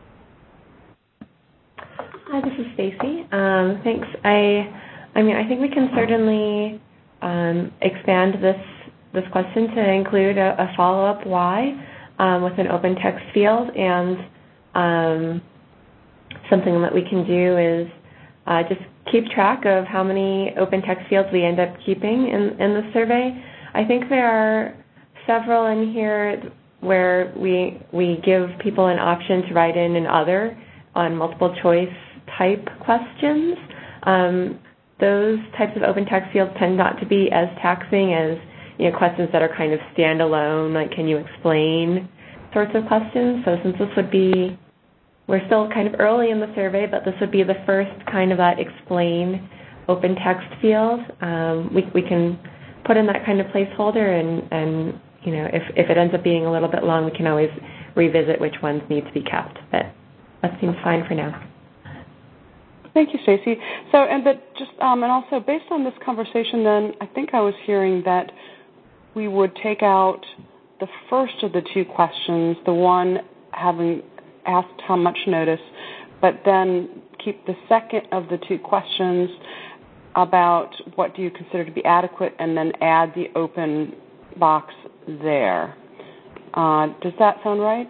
Hi, this is Stacy. Thanks. I think we can certainly expand this question to include a follow-up why with an open text field, and something that we can do is just keep track of how many open text fields we end up keeping in the survey. I think there are several in here where we give people an option to write in an other on multiple choice type questions. those types of open text fields tend not to be as taxing as questions that are kind of standalone, like can you explain sorts of questions. So since this would be, we're still kind of early in the survey, but this would be the first kind of that explain open text field. We can put in that kind of placeholder, and if it ends up being a little bit long, we can always revisit which ones need to be kept. But that seems fine for now. Thank you, Stacy. So, and also based on this conversation, then I think I was hearing that we would take out the first of the two questions, the one having asked how much notice, but then keep the second of the two questions about what do you consider to be adequate, and then add the open box there. Does that sound right?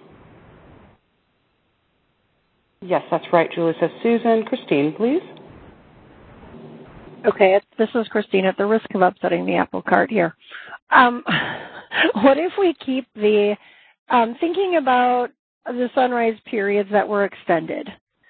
Yes, that's right, Julie. So Susan, Christine, please. Okay, this is Christine at the risk of upsetting the apple cart here. What if we keep the, thinking about the sunrise periods that were extended,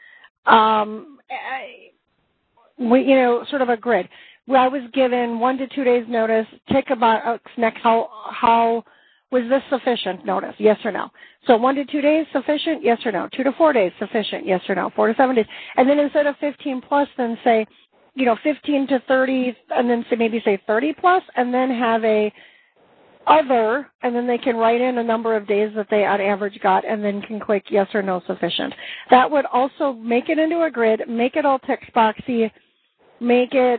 sort of a grid. Where I was given 1 to 2 days notice, tick about next, how was this sufficient notice, yes or no? So 1 to 2 days, sufficient, yes or no? 2 to 4 days, sufficient, yes or no? 4 to 7 days. And then instead of 15 plus, then say, 15 to 30, and then maybe say 30 plus, and then have a other, and then they can write in a number of days that they on average got, and then can click yes or no sufficient. That would also make it into a grid, make it all text boxy, make it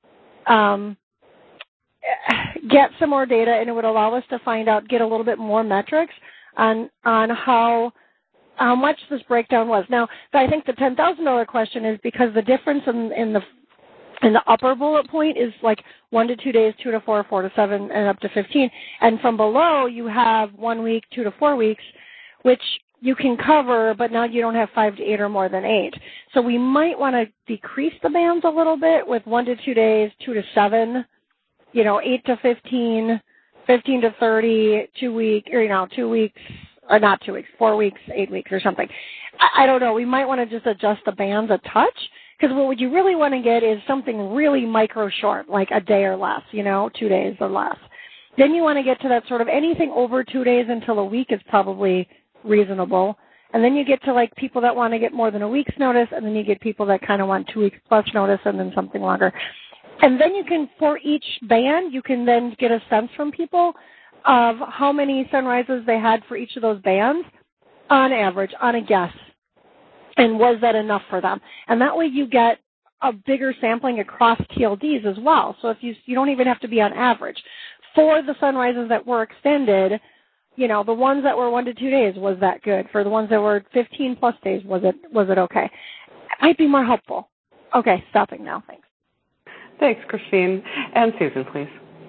get some more data, and it would allow us to find out, get a little bit more metrics on how much this breakdown was. Now, I think the $10,000 question is because the difference in the upper bullet point is like 1 to 2 days, 2 to 4, 4 to 7, and up to 15. And from below, you have 1 week, 2 to 4 weeks, which you can cover, but now you don't have 5 to 8 or more than 8. So we might want to decrease the bands a little bit with 1 to 2 days, 2 to 7, 8 to 15, 15 to 30, 2 weeks, or 2 weeks, or not 2 weeks, 4 weeks, 8 weeks, or something. I don't know. We might want to just adjust the bands a touch, because what you really want to get is something really micro short, like a day or less, 2 days or less. Then you want to get to that sort of anything over 2 days until a week is probably reasonable. And then you get to like people that want to get more than a week's notice, and then you get people that kind of want 2 weeks plus notice and then something longer. And then you can, for each band, you can then get a sense from people of how many sunrises they had for each of those bands on average, on a guess. And was that enough for them? And that way you get a bigger sampling across TLDs as well. So if you don't even have to be on average. For the sunrises that were extended, the ones that were 1 to 2 days, was that good? For the ones that were 15 plus days, was it okay? It might be more helpful. Okay, stopping now. Thanks. Thanks, Christine. And Susan, please.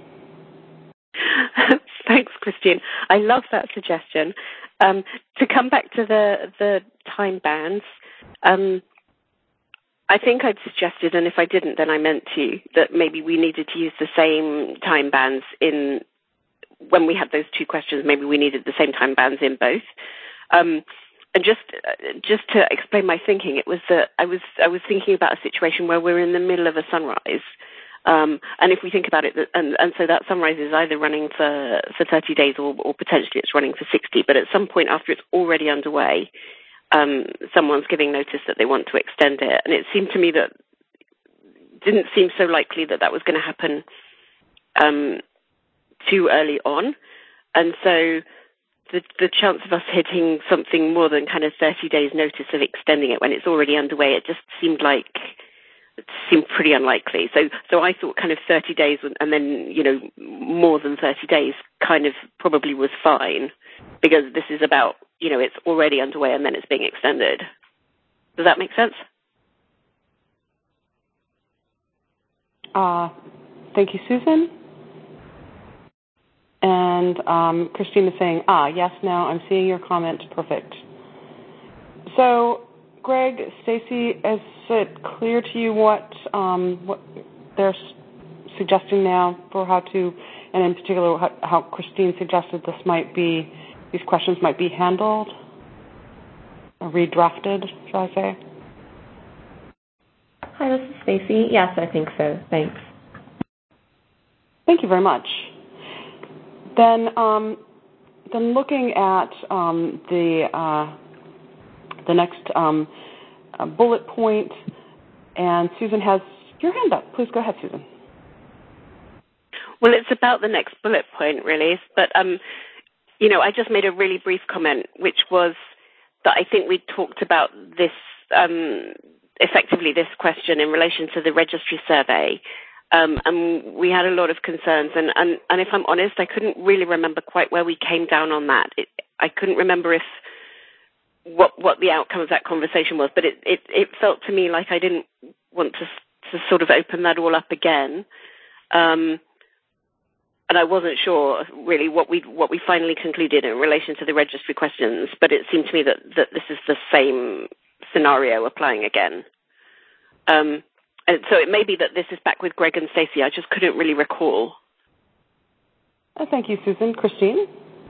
Thanks, Christine. I love that suggestion. To come back to the time bands, I think I'd suggested, and if I didn't, then I meant to, that maybe we needed to use the same time bands when we had those two questions. Maybe we needed the same time bands in both. And just to explain my thinking, it was that I was thinking about a situation where we're in the middle of a sunrise. And if we think about it, and so that sunrise is either running for 30 days or potentially it's running for 60, but at some point after it's already underway, someone's giving notice that they want to extend it. And it seemed to me that didn't seem so likely that was going to happen too early on. And so the chance of us hitting something more than kind of 30 days notice of extending it when it's already underway, it just seemed pretty unlikely. So I thought kind of 30 days and then, more than 30 days kind of probably was fine, because this is about, it's already underway and then it's being extended. Does that make sense? Thank you, Susan. And Christine is saying, yes, now I'm seeing your comment. Perfect. So, Greg, Stacy, is it clear to you what they're suggesting now for how to, and in particular how Christine suggested these questions might be handled or redrafted, shall I say? Hi, this is Stacy. Yes, I think so. Thanks. Thank you very much. Then looking at the next bullet point, and Susan has your hand up. Please go ahead, Susan. Well, it's about the next bullet point, really. But, I just made a really brief comment, which was that I think we talked about this, effectively this question in relation to the registry survey. And we had a lot of concerns. And if I'm honest, I couldn't really remember quite where we came down on that. I couldn't remember what the outcome of that conversation was. But it felt to me like I didn't want to sort of open that all up again. And I wasn't sure really what we finally concluded in relation to the registry questions, but it seemed to me that this is the same scenario applying again. And so it may be that this is back with Greg and Stacey. I just couldn't really recall. Thank you, Susan. Christine?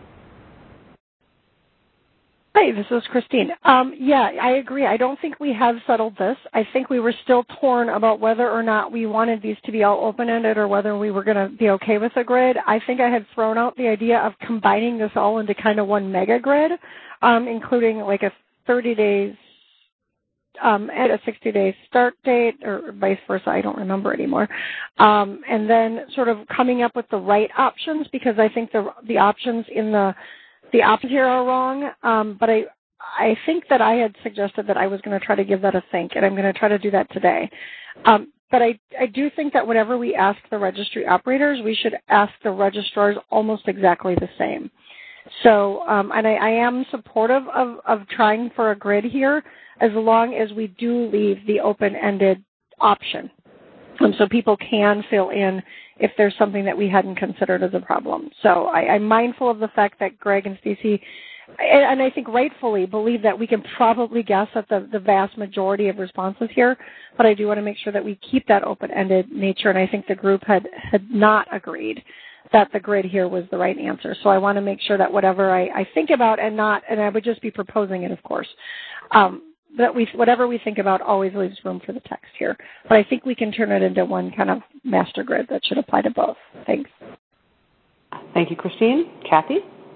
Hi, this is Christine. Yeah, I agree. I don't think we have settled this. I think we were still torn about whether or not we wanted these to be all open-ended or whether we were going to be okay with a grid. I think I had thrown out the idea of combining this all into kind of one mega grid, including like a 30 days and a 60-day start date or vice versa. I don't remember anymore. And then sort of coming up with the right options, because I think the options in the options here are wrong, but I think that I had suggested that I was going to try to give that a think, and I'm going to try to do that today. But I do think that whenever we ask the registry operators, we should ask the registrars almost exactly the same. So, and I am supportive of trying for a grid here, as long as we do leave the open-ended option. So people can fill in if there's something that we hadn't considered as a problem. So I'm mindful of the fact that Greg and Stacey, and I think rightfully, believe that we can probably guess at the vast majority of responses here, but I do want to make sure that we keep that open-ended nature, and I think the group had not agreed that the grid here was the right answer. So I want to make sure that whatever I think about and I would just be proposing it, of course, that whatever we think about always leaves room for the text here. But I think we can turn it into one kind of master grid that should apply to both. Thanks. Thank you, Christine. Kathy?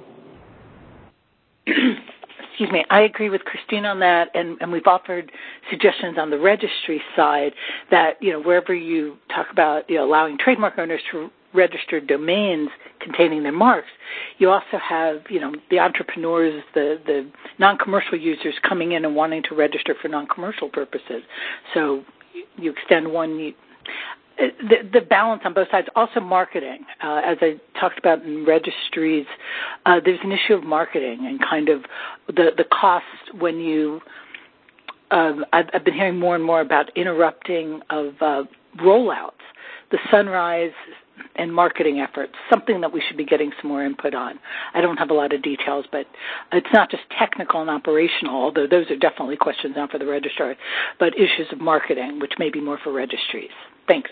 Excuse me. I agree with Christine on that, and we've offered suggestions on the registry side that, wherever you talk about, allowing trademark owners to register domains containing their marks, you also have, the entrepreneurs, the non-commercial users coming in and wanting to register for non-commercial purposes. So you extend one. The balance on both sides. Also marketing. As I talked about in registries, there's an issue of marketing and kind of the cost when you I've been hearing more and more about interrupting of rollouts, the Sunrise and marketing efforts, something that we should be getting some more input on. I don't have a lot of details, but it's not just technical and operational, although those are definitely questions now for the registrar, but issues of marketing, which may be more for registries. Thanks.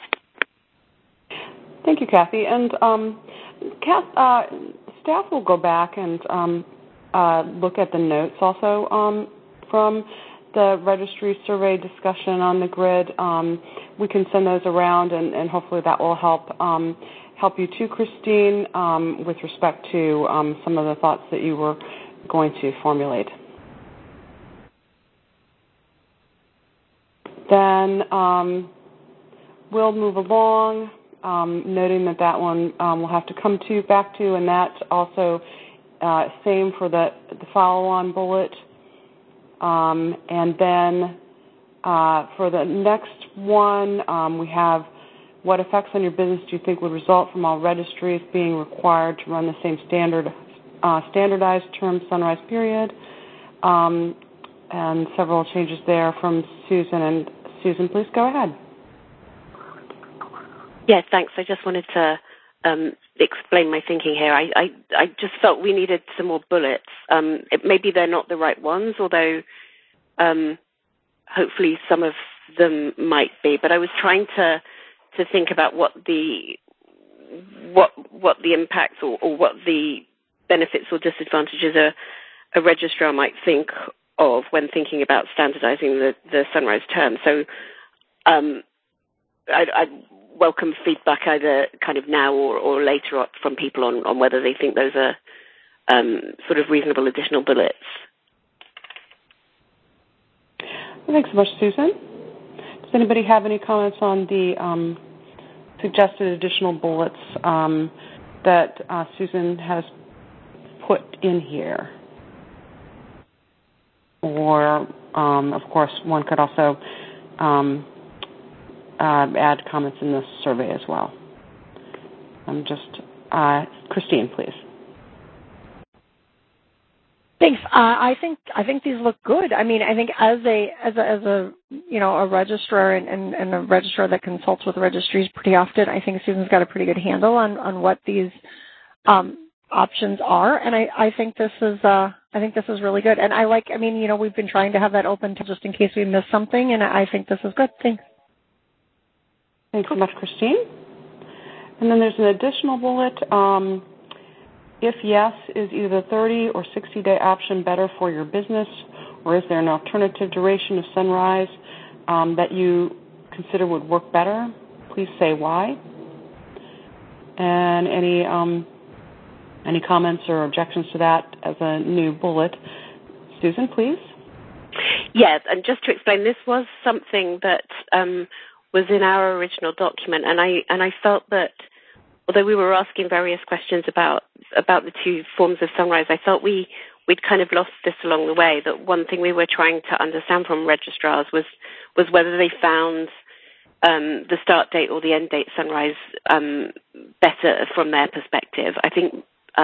Thank you, Kathy. And staff will go back and look at the notes also from the registry survey discussion on the grid. We can send those around, and hopefully that will help you too, Christine, with respect to some of the thoughts that you were going to formulate. Then we'll move along, noting that one we'll have to come back to, and that's also same for the follow-on bullet. And then for the next one, we have what effects on your business do you think would result from all registries being required to run the same standardized term Sunrise period, and several changes there from Susan. And Susan, please go ahead. Yes, thanks. I just wanted to explain my thinking here. I just felt we needed some more bullets. Maybe they're not the right ones, although hopefully some of them might be. But I was trying to think about what the impacts or what the benefits or disadvantages a registrar might think of when thinking about standardizing the Sunrise term. So I'd welcome feedback either kind of now or later on from people on whether they think those are sort of reasonable additional bullets. Thanks so much, Susan. Does anybody have any comments on the suggested additional bullets that Susan has put in here? Or, of course, one could also add comments in the survey as well. Christine, please. Thanks. I think these look good. I mean, I think as a registrar and a registrar that consults with registries pretty often, I think Susan's got a pretty good handle on what these options are, and I think this is really good. And we've been trying to have that open just in case we miss something, and I think this is good. Thanks. Thanks so much, Christine. And then there's an additional bullet. If yes, is either the 30 or 60-day option better for your business, or is there an alternative duration of sunrise that you consider would work better? Please say why. And any comments or objections to that as a new bullet? Susan, please. Yes, and just to explain, this was something that was in our original document, and I felt that although we were asking various questions about the two forms of sunrise, I felt we'd kind of lost this along the way, that one thing we were trying to understand from registrars was whether they found the start date or the end date sunrise better from their perspective. I think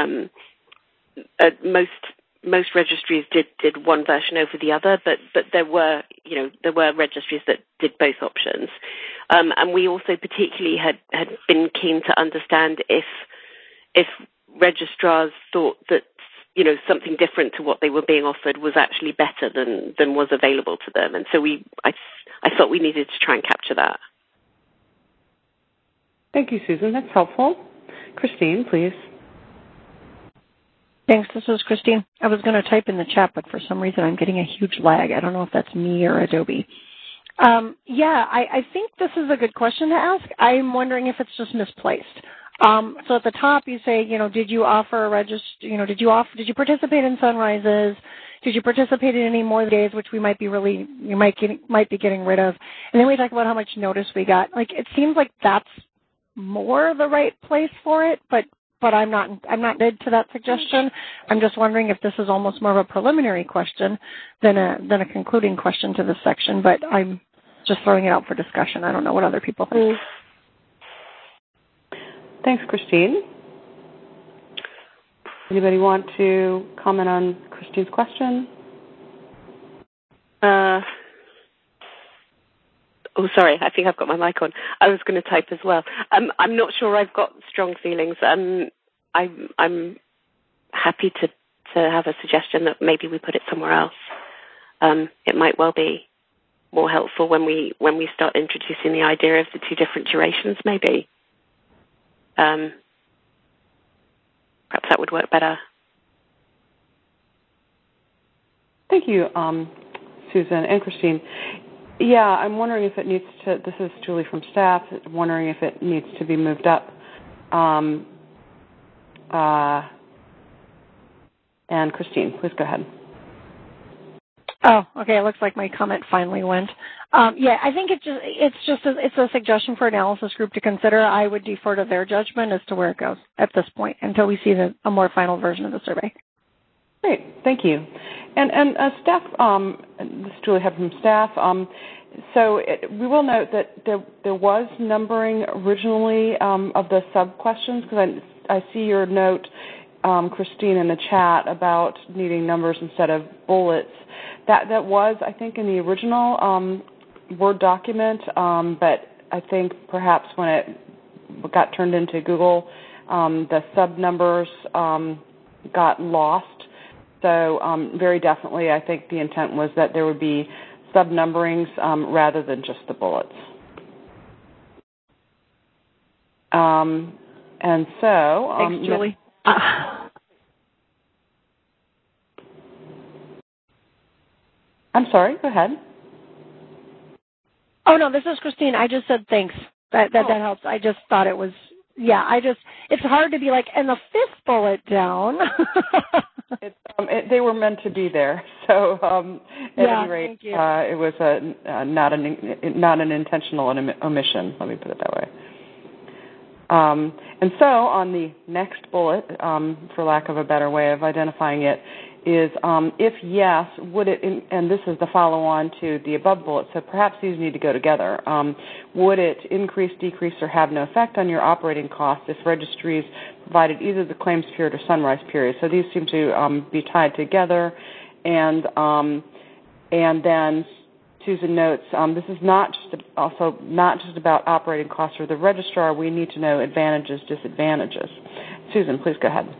most registries did one version over the other, but there were registries that did both options. And we also particularly had been keen to understand if registrars thought that something different to what they were being offered was actually better than was available to them. And so I thought we needed to try and capture that. Thank you, Susan. That's helpful. Christine, please. Thanks. This is Christine. I was going to type in the chat, but for some reason I'm getting a huge lag. I don't know if that's me or Adobe. I think this is a good question to ask. I'm wondering if it's just misplaced. So at the top you say, did you offer did you participate in sunrises? Did you participate in any more days, which we might be getting rid of? And then we talk about how much notice we got. It seems like that's more the right place for it, but I'm not dead to that suggestion. I'm just wondering if this is almost more of a preliminary question than a concluding question to this section, but I'm just throwing it out for discussion. I don't know what other people think. Thanks, Christine. Anybody want to comment on Christine's question? Oh, sorry, I think I've got my mic on. I was going to type as well. I'm not sure I've got strong feelings. I'm happy to have a suggestion that maybe we put it somewhere else. It might well be more helpful when we start introducing the idea of the two different durations, maybe. Perhaps that would work better. Thank you, Susan and Christine. Yeah, I'm wondering if it needs to, this is Julie from staff, I'm wondering if it needs to be moved up. And Christine, please go ahead. Oh, okay. It looks like my comment finally went. I think it's a suggestion for analysis group to consider. I would defer to their judgment as to where it goes at this point until we see a more final version of the survey. Great, thank you. And staff, this is Julie Head from staff. We will note that there was numbering originally of the sub-questions, because I see your note, Christine, in the chat about needing numbers instead of bullets. That was, I think, in the original Word document, but I think perhaps when it got turned into Google, the sub-numbers got lost. So very definitely, I think the intent was that there would be sub-numberings rather than just the bullets. And so... Thanks, Julie. I'm sorry, go ahead. Oh, no, this is Christine. I just said thanks. That helps. I just thought it was, it's hard to be like, and the fifth bullet down. They were meant to be there. So at any rate, it was not an intentional omission, let me put it that way. And so on the next bullet, for lack of a better way of identifying it, is if yes, would it, and this is the follow-on to the above bullet, so perhaps these need to go together. Would it increase, decrease, or have no effect on your operating costs if registries provided either the claims period or sunrise period? So these seem to be tied together. And then Susan notes, this is not just about operating costs for the registrar. We need to know advantages, disadvantages. Susan, please go ahead.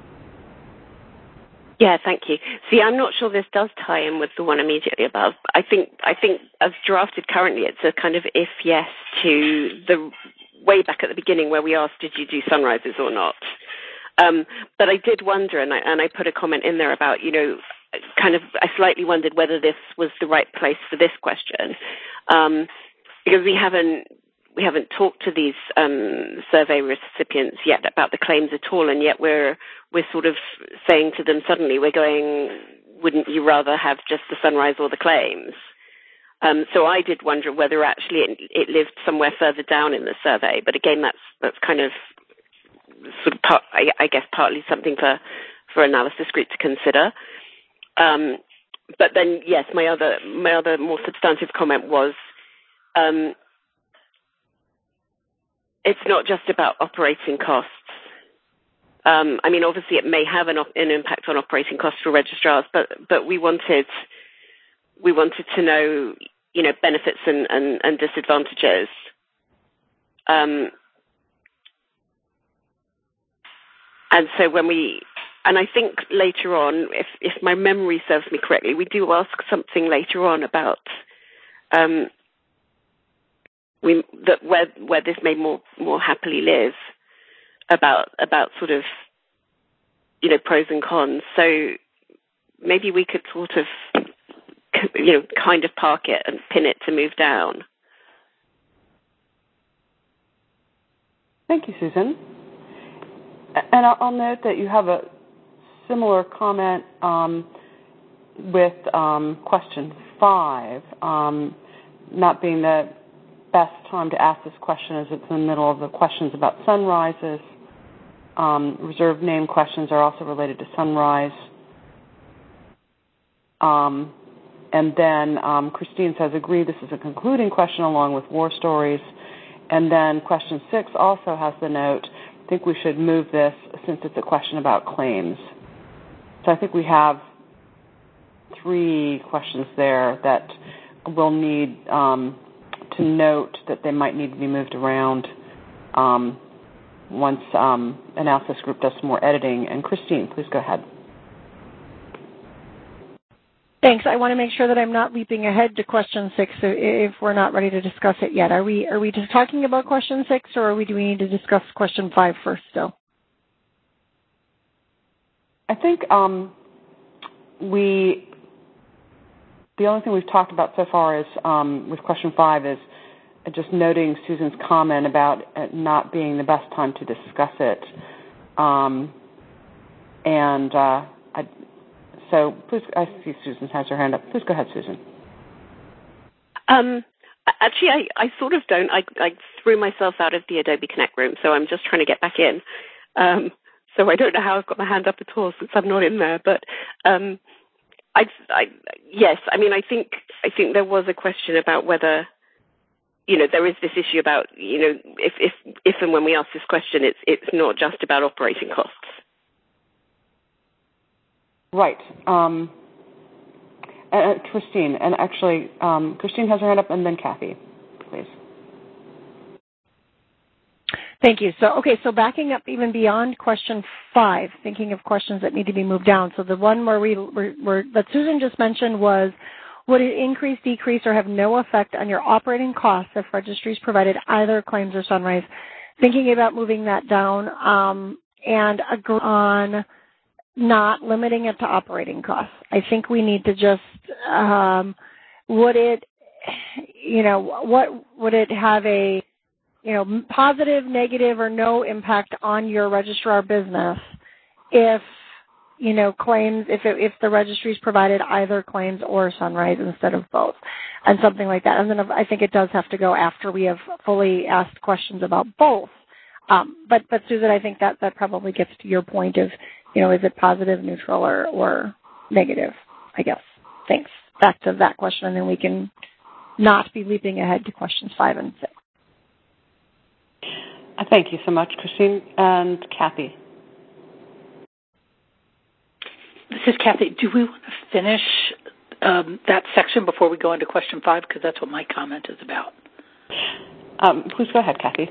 Yeah, thank you. See, I'm not sure this does tie in with the one immediately above. I think as drafted currently, it's a kind of if yes to the way back at the beginning where we asked, did you do sunrises or not? But I did wonder, and I put a comment in there about, I slightly wondered whether this was the right place for this question, because we haven't talked to these survey recipients yet about the claims at all, and yet we're sort of saying to them suddenly, we're going, wouldn't you rather have just the sunrise or the claims? So I did wonder whether actually it lived somewhere further down in the survey, but again, that's kind of sort of I guess partly something for analysis group to consider. But then, yes, my other more substantive comment was, it's not just about operating costs. Obviously it may have an impact on operating costs for registrars, but we wanted to know, benefits and disadvantages. And so and I think later on, if my memory serves me correctly, we do ask something later on about where this may more happily live, about sort of pros and cons. So maybe we could sort of kind of park it and pin it to move down. Thank you, Susan. And I'll note that you have a similar comment with question 5, not being the best time to ask this question as it's in the middle of the questions about sunrises. Reserved name questions are also related to sunrise. And then Christine says, agree, this is a concluding question along with war stories. And then question 6 also has the note, I think we should move this since it's a question about claims. So I think we have 3 questions there that we'll need to note that they might need to be moved around once analysis group does some more editing. And Christine, please go ahead. Thanks. I want to make sure that I'm not leaping ahead to question 6 if we're not ready to discuss it yet. Are we just talking about question 6, or do we need to discuss question 5 first still? I think the only thing we've talked about so far is with question 5 is just noting Susan's comment about it not being the best time to discuss it. So please, I see Susan has her hand up. Please go ahead, Susan. Actually, I sort of don't. I threw myself out of the Adobe Connect room, so I'm just trying to get back in. So I don't know how I've got my hand up at all since I'm not in there. But yes, I think there was a question about whether, there is this issue about, if and when we ask this question, it's not just about operating costs. Right. Christine, and actually, Christine has her hand up, and then Kathy, please. Thank you. So backing up even beyond question 5, thinking of questions that need to be moved down. So the one where that Susan just mentioned was, would it increase, decrease, or have no effect on your operating costs if registries provided either claims or sunrise? Thinking about moving that down and agree on not limiting it to operating costs. I think we need to just, would it what would it have a, positive, negative, or no impact on your registrar business if, claims, if the registries provided either claims or Sunrise instead of both, and something like that. And then I think it does have to go after we have fully asked questions about both. But Susan, I think that probably gets to your point of, is it positive, neutral, or negative, I guess. Thanks. Back to that question, and then we can not be leaping ahead to questions 5 and 6. Thank you so much, Christine. And Kathy. This is Kathy. Do we want to finish that section before we go into question 5? Because that's what my comment is about. Please go ahead, Kathy.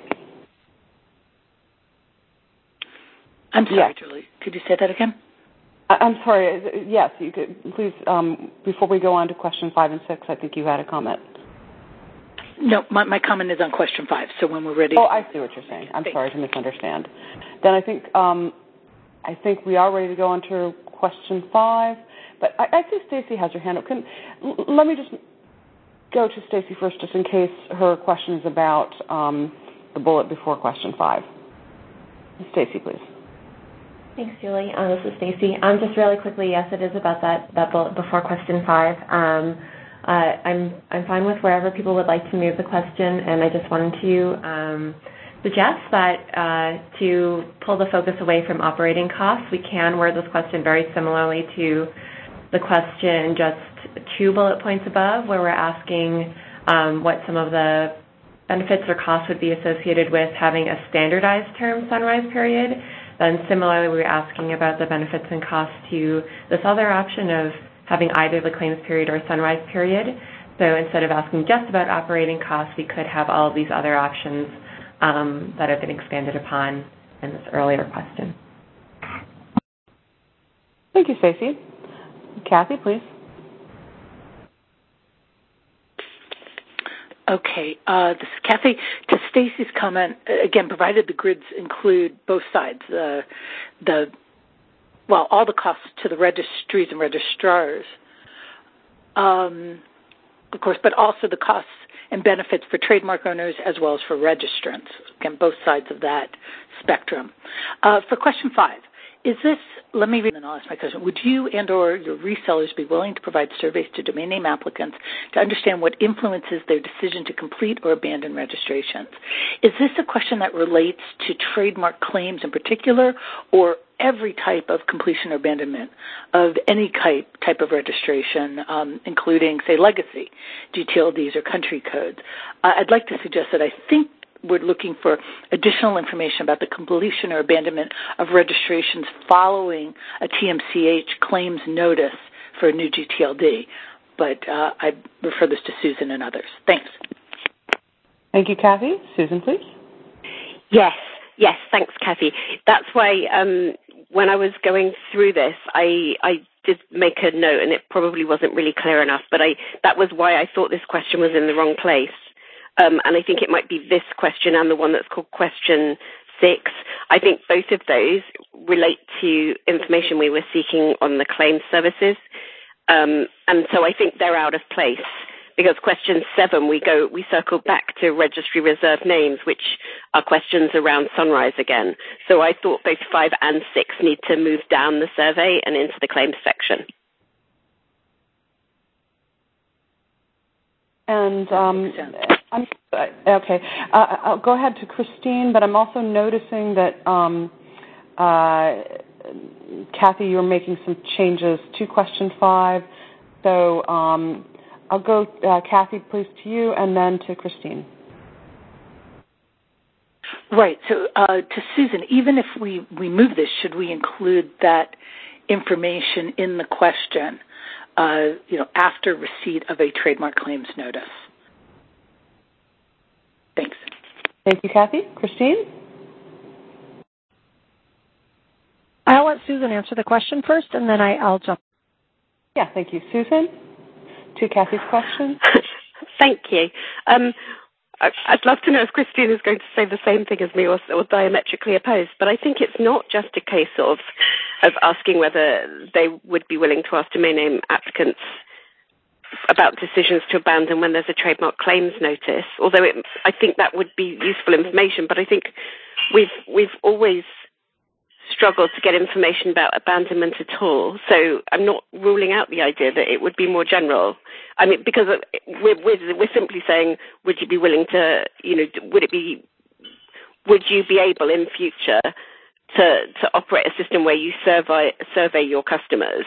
I'm sorry, Julie. Could you say that again? I'm sorry. Yes, you could. Please, before we go on to question 5 and 6, I think you had a comment. No, my comment is on question 5. So when we're ready. Oh, I see what you're saying. I'm sorry to misunderstand. Then I think we are ready to go on to question 5. But I see Stacy has her hand up. Let me just go to Stacy first, just in case her question is about the bullet before question 5. Stacy, please. Thanks, Julie. This is Stacy. Just really quickly, yes, it is about that bullet before question 5. I'm fine with wherever people would like to move the question, and I just wanted to suggest that to pull the focus away from operating costs, we can word this question very similarly to the question just 2 bullet points above, where we're asking what some of the benefits or costs would be associated with having a standardized term Sunrise period. Then similarly, we're asking about the benefits and costs to this other option of having either the claims period or Sunrise period. So instead of asking just about operating costs, we could have all of these other options that have been expanded upon in this earlier question. Thank you, Stacy. Kathy, please. Okay, this is Kathy. To Stacy's comment, again, provided the grids include both sides, all the costs to the registries and registrars, of course, but also the costs and benefits for trademark owners as well as for registrants. Again, both sides of that spectrum. For question 5, is this, let me read and I'll ask my question. Would you and or your resellers be willing to provide surveys to domain name applicants to understand what influences their decision to complete or abandon registrations? Is this a question that relates to trademark claims in particular, or every type of completion or abandonment of any type of registration, including, say, legacy, GTLDs, or country codes? I'd like to suggest that I think we're looking for additional information about the completion or abandonment of registrations following a TMCH claims notice for a new GTLD. But I refer this to Susan and others. Thanks. Thank you, Kathy. Susan, please. Yes, thanks, Kathy. That's why when I was going through this, I did make a note, and it probably wasn't really clear enough, but that was why I thought this question was in the wrong place. And I think it might be this question and the one that's called question 6. I think both of those relate to information we were seeking on the claims services. And so I think they're out of place, because question 7, we circle back to registry reserved names, which are questions around Sunrise again. So I thought both 5 and 6 need to move down the survey and into the claims section. And okay, I'll go ahead to Christine, but I'm also noticing that Kathy, you're making some changes to question 5. So I'll go, Kathy, please, to you, and then to Christine. Right. So to Susan, even if we move this, should we include that information in the question, after receipt of a trademark claims notice? Thanks. Thank you, Kathy. Christine? I'll let Susan answer the question first, and then I'll jump. Yeah, thank you. Susan, to Kathy's question. Thank you. I'd love to know if Christine is going to say the same thing as me or diametrically opposed, but I think it's not just a case of asking whether they would be willing to ask domain name applicants about decisions to abandon when there's a trademark claims notice, although I think that would be useful information, but I think we've always struggled to get information about abandonment at all. So I'm not ruling out the idea that it would be more general. I mean, because we're simply saying, would you be willing to, would you be able in future to operate a system where you survey your customers?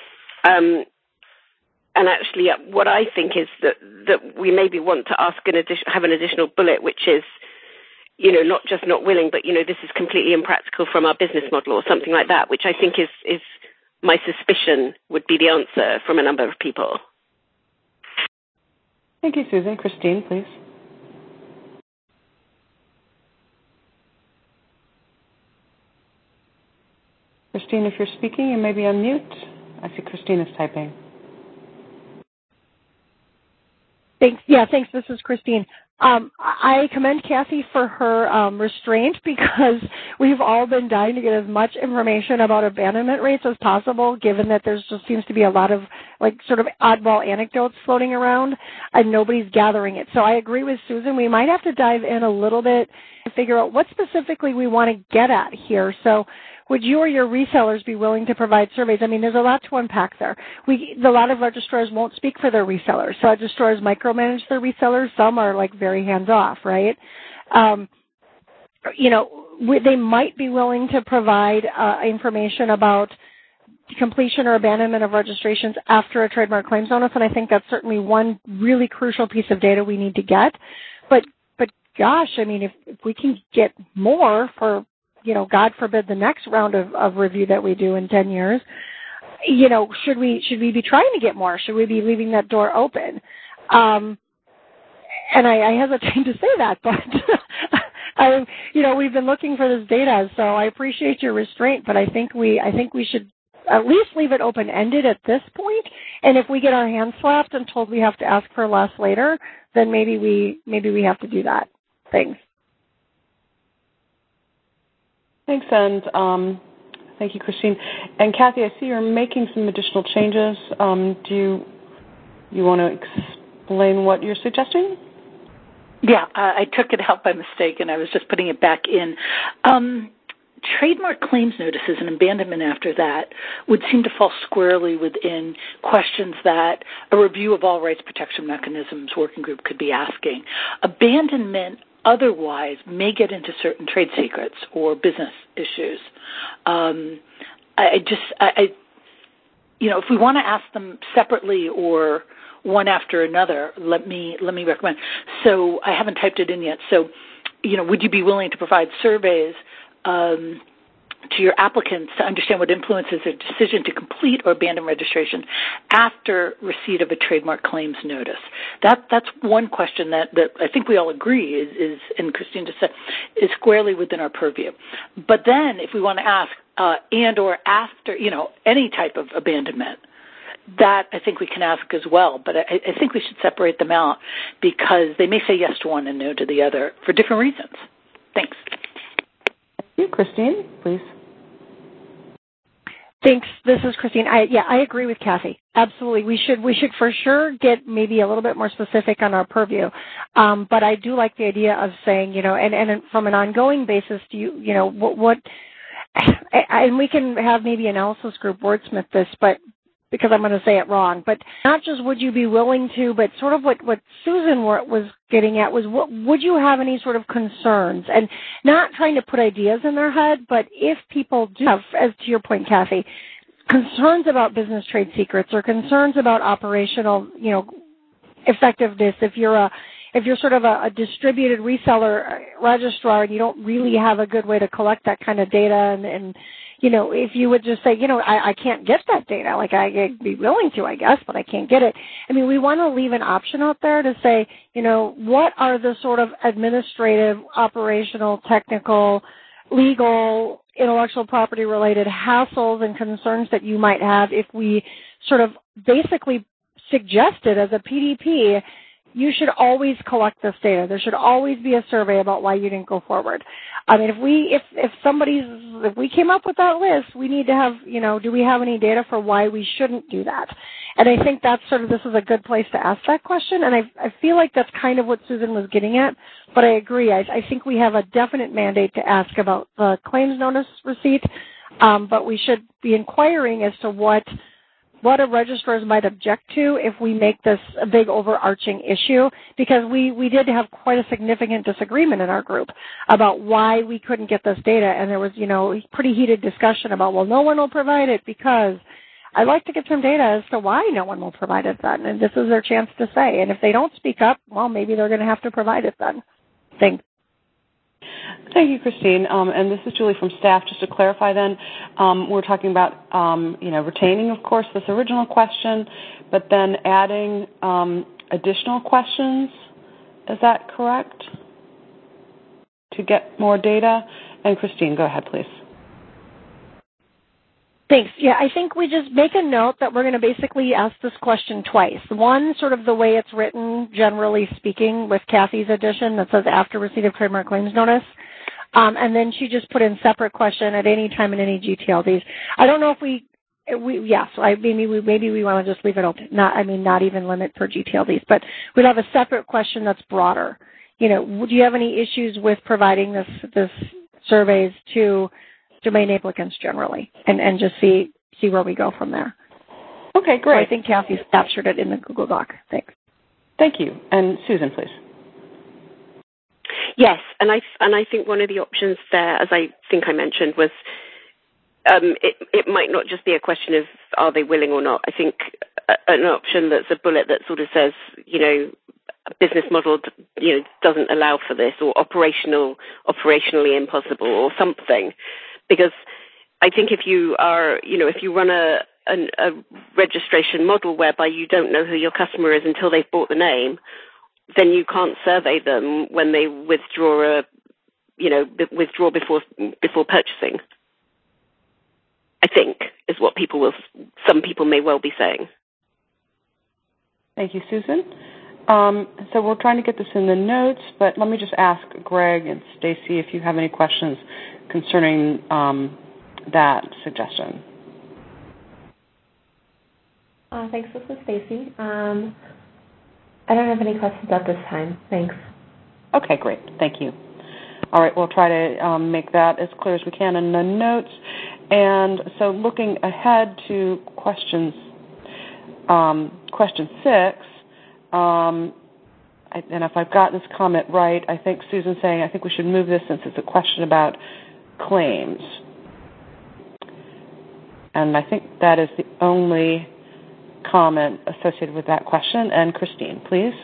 And actually, what I think is that we maybe want to have an additional bullet, which is, not just not willing, but, this is completely impractical from our business model or something like that, which I think is my suspicion would be the answer from a number of people. Thank you, Susan. Christine, please. Christine, if you're speaking, you may be on mute. I see Christine is typing. Thanks. Yeah, thanks. This is Christine. I commend Kathy for her restraint, because we've all been dying to get as much information about abandonment rates as possible, given that there just seems to be a lot of sort of oddball anecdotes floating around and nobody's gathering it. So I agree with Susan. We might have to dive in a little bit and figure out what specifically we want to get at here. So would you or your resellers be willing to provide surveys? I mean, there's a lot to unpack there. A lot of registrars won't speak for their resellers. So registrars micromanage their resellers. Some are very hands-off, right? They might be willing to provide information about completion or abandonment of registrations after a trademark claims notice, and I think that's certainly one really crucial piece of data we need to get. But gosh, I mean, if we can get more for, God forbid, the next round of review that we do in 10 years, should we be trying to get more? Should we be leaving that door open? And I hesitate to say that, but we've been looking for this data, so I appreciate your restraint, but I think we should at least leave it open-ended at this point. And if we get our hands slapped and told we have to ask for less later, then maybe we have to do that. Thanks. Thanks, and thank you, Christine. And Kathy, I see you're making some additional changes. Do you want to explain what you're suggesting? Yeah, I took it out by mistake, and I was just putting it back in. Trademark claims notices and abandonment after that would seem to fall squarely within questions that a review of all rights protection mechanisms working group could be asking. Abandonment otherwise may get into certain trade secrets or business issues. If we want to ask them separately or one after another, let me recommend. So I haven't typed it in yet. So, would you be willing to provide surveys to your applicants to understand what influences their decision to complete or abandon registration after receipt of a trademark claims notice? That's one question that I think we all agree is, and Christine just said, is squarely within our purview. But then if we want to ask and or after, any type of abandonment, that I think we can ask as well. But I think we should separate them out because they may say yes to one and no to the other for different reasons. Thanks. Thank you, Christine, please. Thanks. This is Christine. I agree with Kathy. Absolutely. We should for sure get maybe a little bit more specific on our purview. But I do like the idea of saying, and from an ongoing basis, and we can have maybe analysis group wordsmith this, but because I'm going to say it wrong, but not just would you be willing to, but sort of what Susan was getting at was, would you have any sort of concerns? And not trying to put ideas in their head, but if people do have, as to your point, Kathy, concerns about business trade secrets or concerns about operational, effectiveness, if you're sort of a distributed reseller registrar and you don't really have a good way to collect that kind of data and if you would just say, I can't get that data, I'd be willing to, I guess, but I can't get it. I mean, we want to leave an option out there to say, what are the sort of administrative, operational, technical, legal, intellectual property related hassles and concerns that you might have if we sort of basically suggested as a PDP, you should always collect this data. There should always be a survey about why you didn't go forward. I mean, if we came up with that list, we need to have, do we have any data for why we shouldn't do that? And I think that's this is a good place to ask that question. And I feel like that's kind of what Susan was getting at, but I agree. I think we have a definite mandate to ask about the claims notice receipt, but we should be inquiring as to what a registrars might object to if we make this a big overarching issue, because we did have quite a significant disagreement in our group about why we couldn't get this data, and there was, pretty heated discussion about, well, no one will provide it because I'd like to get some data as to why no one will provide it then, and this is their chance to say. And if they don't speak up, well, maybe they're going to have to provide it then. Thanks. Thank you, Christine. And this is Julie from staff. Just to clarify then, we're talking about, retaining, of course, this original question, but then adding additional questions. Is that correct? To get more data? And Christine, go ahead, please. Thanks. Yeah, I think we just make a note that we're going to basically ask this question twice. One, sort of the way it's written, generally speaking, with Kathy's addition that says after receipt of trademark claims notice. And then she just put in separate question at any time in any GTLDs. I don't know if maybe we want to just leave it open. Not even limit for GTLDs, but we'd have a separate question that's broader. Do you have any issues with providing this surveys to domain applicants generally, and just see where we go from there? Okay, great. So I think Kathy's captured it in the Google Doc. Thanks. Thank you. And Susan, please. Yes, and I think one of the options there, as I think I mentioned, was it might not just be a question of are they willing or not. I think an option that's a bullet that sort of says, a business model, doesn't allow for this, or operationally impossible, or something. Because I think if you run a registration model whereby you don't know who your customer is until they've bought the name, then you can't survey them when they withdraw before purchasing. I think is what some people may well be saying. Thank you, Susan. So we're trying to get this in the notes, but let me just ask Greg and Stacy if you have any questions concerning that suggestion. Thanks. This is Stacy. I don't have any questions at this time. Thanks. Okay, great. Thank you. All right, we'll try to make that as clear as we can in the notes. And so looking ahead to question 6, and if I've got this comment right, I think Susan's saying I think we should move this since it's a question about claims. And I think that is the only comment associated with that question. And Christine, please.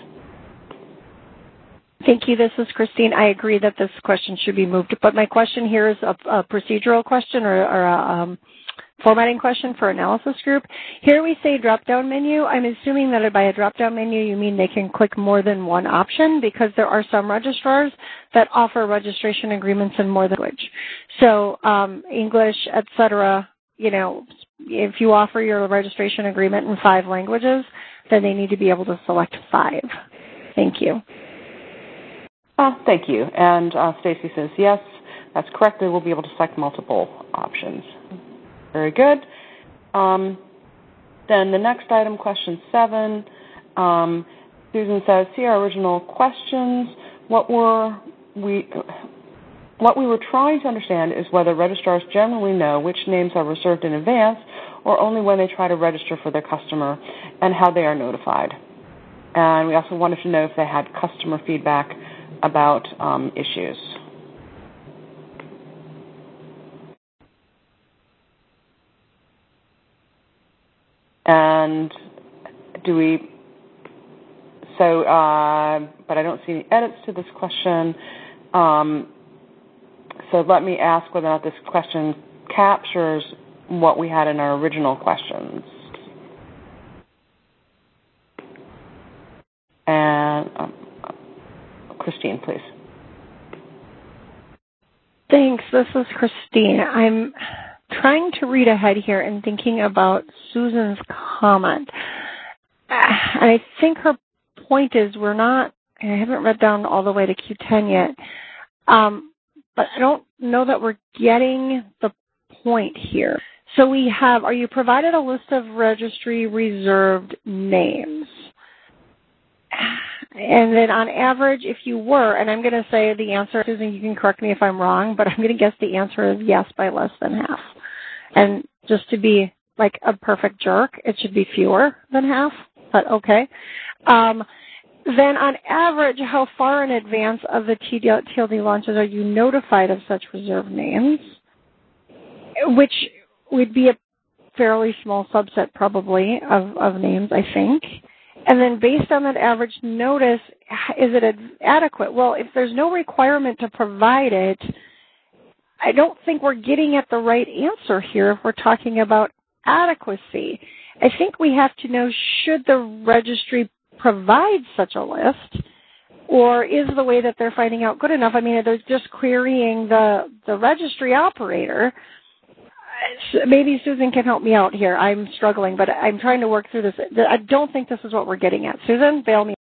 Thank you. This is Christine. I agree that this question should be moved, but my question here is a procedural question or a formatting question for analysis group. Here we say drop-down menu. I'm assuming that by a drop-down menu you mean they can click more than one option, because there are some registrars that offer registration agreements in more than language. So English, etc., if you offer your registration agreement in 5 languages, then they need to be able to select 5. Thank you. Thank you. And Stacy says, yes, that's correct. They will be able to select multiple options. Very good. Then the next item, question 7, Susan says, see our original questions. What we were trying to understand is whether registrars generally know which names are reserved in advance or only when they try to register for their customer, and how they are notified. And we also wanted to know if they had customer feedback about issues. And but I don't see any edits to this question. So let me ask whether or not this question captures what we had in our original questions. And Christine, please. Thanks. This is Christine. I'm trying to read ahead here and thinking about Susan's comment. I think her point is I haven't read down all the way to Q10 yet, but I don't know that we're getting the point here. So we have, are you provided a list of registry reserved names? And then on average, if you were, and I'm going to say the answer, Susan, you can correct me if I'm wrong, but I'm going to guess the answer is yes by less than half. And just to be like a perfect jerk, it should be fewer than half, but okay. Then on average, how far in advance of the TLD launches are you notified of such reserved names? Which would be a fairly small subset probably of names, I think. And then based on that average notice, is it adequate? Well, if there's no requirement to provide it, I don't think we're getting at the right answer here if we're talking about adequacy. I think we have to know, should the registry provide such a list, or is the way that they're finding out good enough? I mean, they're just querying the registry operator. Maybe Susan can help me out here. I'm struggling, but I'm trying to work through this. I don't think this is what we're getting at. Susan, bail me.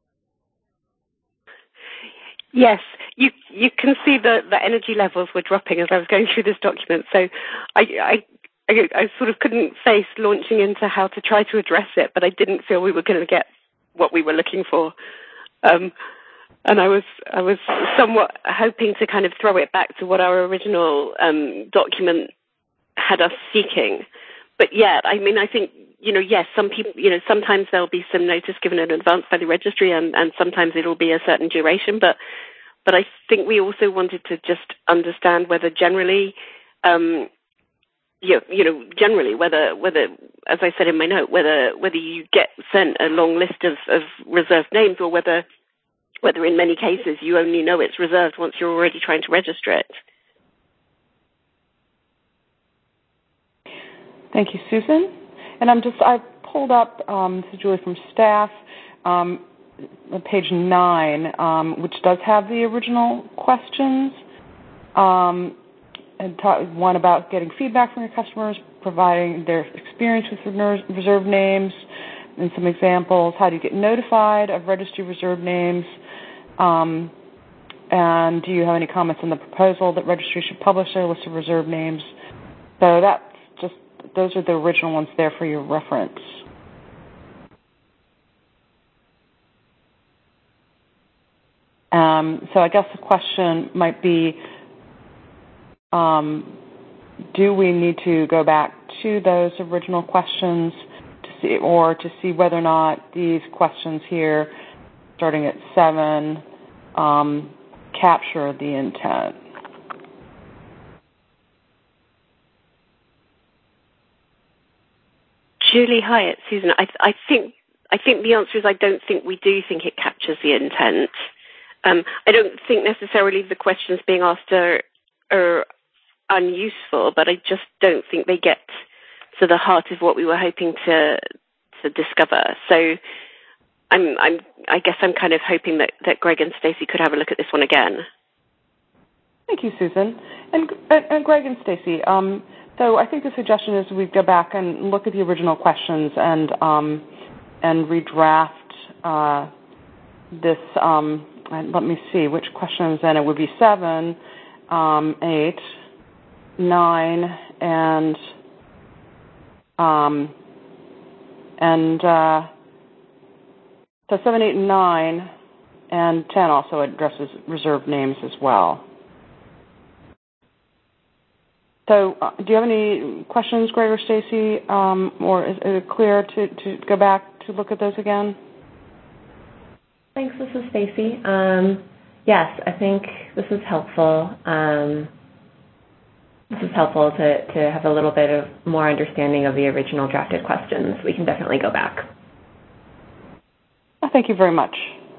Yes, you can see the energy levels were dropping as I was going through this document. So I sort of couldn't face launching into how to try to address it, but I didn't feel we were going to get what we were looking for. And I was somewhat hoping to kind of throw it back to what our original document had us seeking. But yeah, I mean, I think, yes, some people, sometimes there'll be some notice given in advance by the registry, and sometimes it'll be a certain duration. But I think we also wanted to just understand whether generally, generally whether, as I said in my note, whether you get sent a long list of reserved names, or whether in many cases you only know it's reserved once you're already trying to register it. Thank you, Susan. And I pulled up, this is Julie from staff, page 9, which does have the original questions, and one about getting feedback from your customers, providing their experience with reserved names, and some examples. How do you get notified of registry reserved names? And do you have any comments on the proposal that registry should publish their list of reserved names? So those are the original ones there for your reference. So I guess the question might be, do we need to go back to those original questions to see whether or not these questions here, starting at 7, capture the intent? Julie, hi, it's Susan. I think the answer is I don't think we do think it captures the intent. I don't think necessarily the questions being asked are unuseful, but I just don't think they get to the heart of what we were hoping to discover. So I guess I'm kind of hoping that Greg and Stacey could have a look at this one again. Thank you, Susan. And Greg and Stacey, so I think the suggestion is we go back and look at the original questions and redraft this. Let me see which questions. Then it would be 7, 8, 9, and so 7, 8, and 9, and 10 also addresses reserved names as well. So do you have any questions, Greg or Stacey, or is it clear to go back to look at those again? Thanks, this is Stacey. Yes, I think this is helpful. This is helpful to have a little bit of more understanding of the original drafted questions. We can definitely go back. Thank you very much.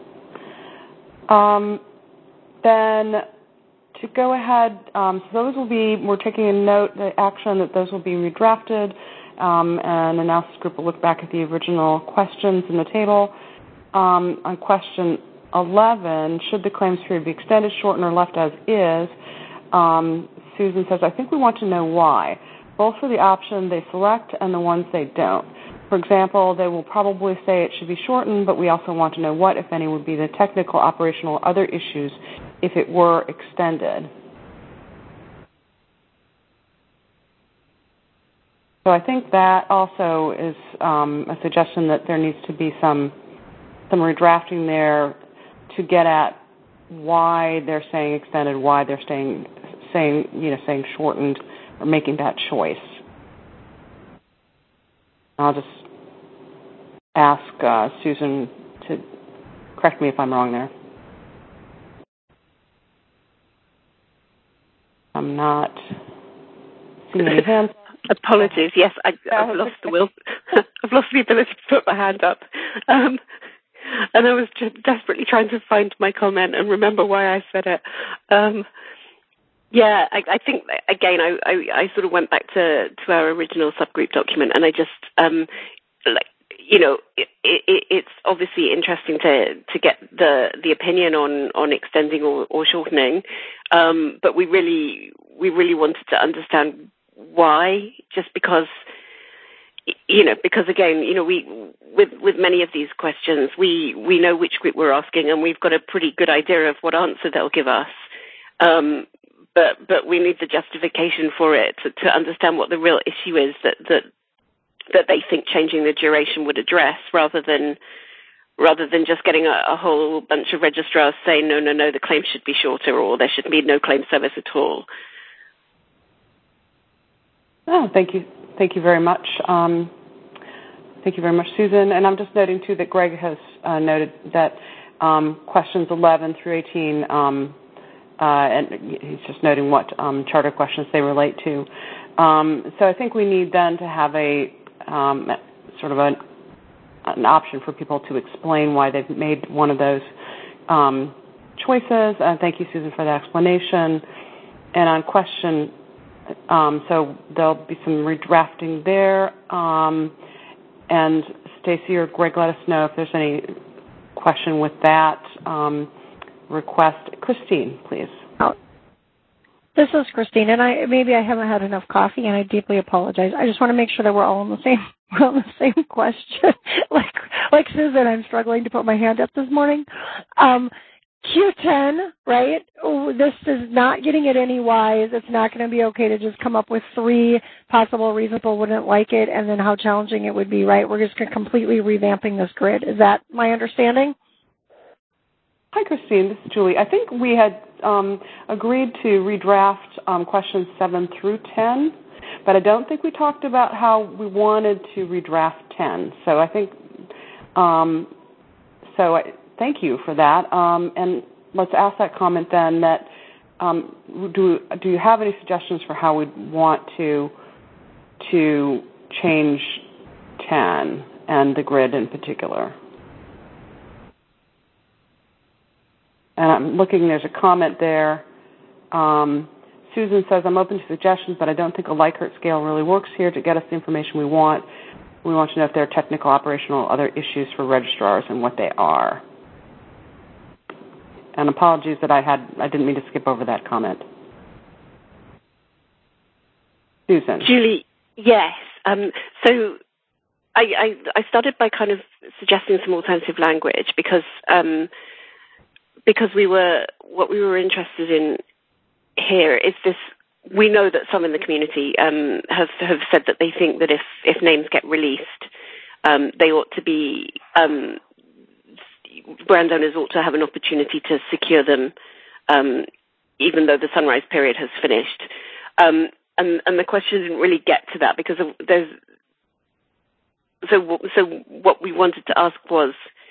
Then to go ahead, so those will be, we're taking a note, the action that those will be redrafted, and the analysis group will look back at the original questions in the table. On question 11, should the claims period be extended, shortened, or left as is, Susan says, I think we want to know why. both for the option they select and the ones they don't. For example, they will probably say it should be shortened, but we also want to know what, if any, would be the technical, operational, or other issues if it were extended. So I think that also is a suggestion that there needs to be some redrafting there to get at why they're saying extended, why they're saying shortened, or making that choice. I'll just ask Susan to correct me if I'm wrong there. I'm not seeing any hands. Apologies. Yes, I've lost the will. I've lost the ability to put my hand up. And I was just desperately trying to find my comment and remember why I said it. Yeah, I think, again, I sort of went back to our original subgroup document, and I just, it's obviously interesting to get the opinion on extending or shortening, but we really wanted to understand why, just because again, we with many of these questions, we know which group we're asking, and we've got a pretty good idea of what answer they'll give us. But we need the justification for it to understand what the real issue is that they think changing the duration would address, rather than just getting a whole bunch of registrars saying no, the claim should be shorter, or there should be no claim service at all. Oh, thank you very much. Thank you very much, Susan. And I'm just noting too that Greg has noted that questions 11 through 18. And he's just noting what charter questions they relate to. So I think we need then to have a sort of an option for people to explain why they've made one of those choices. Thank you, Susan, for that explanation. And on question, so there'll be some redrafting there. And Stacy or Greg, let us know if there's any question with that request. Christine, please. This is Christine, and maybe I haven't had enough coffee, and I deeply apologize. I just want to make sure that we're all on the same question. like Susan, I'm struggling to put my hand up this morning. Q10, right? This is not getting at any whys. It's not going to be okay to just come up with 3 possible reasons people wouldn't like it, and then how challenging it would be, right? We're just completely revamping this grid. Is that my understanding? Hi, Christine. This is Julie. I think we had agreed to redraft questions 7 through 10, but I don't think we talked about how we wanted to redraft 10. So I think, thank you for that. And let's ask that comment then that do you have any suggestions for how we'd want to change 10 and the grid in particular? And I'm looking, there's a comment there. Susan says, I'm open to suggestions, but I don't think a Likert scale really works here to get us the information we want. We want to know if there are technical, operational, other issues for registrars and what they are. And apologies that I didn't mean to skip over that comment. Susan. Julie, yes. So I started by kind of suggesting some alternative language because what we were interested in here is this. We know that some in the community have said that they think that if names get released, they ought to be brand owners ought to have an opportunity to secure them, even though the sunrise period has finished. And the question didn't really get to that because there's. So what we wanted to ask was,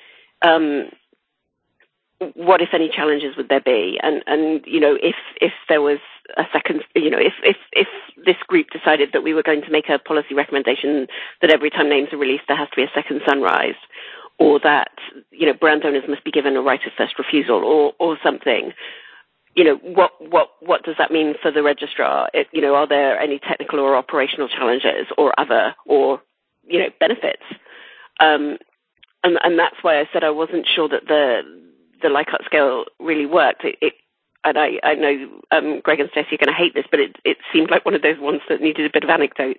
what, if any, challenges would there be? And if there was a second, if this group decided that we were going to make a policy recommendation that every time names are released there has to be a second sunrise, or that brand owners must be given a right of first refusal, or something. What does that mean for the registrar? Are there any technical or operational challenges, or other, or benefits? And that's why I said I wasn't sure that the Likert scale really worked. and I know Greg and Stacey are going to hate this, but it seemed like one of those ones that needed a bit of anecdote.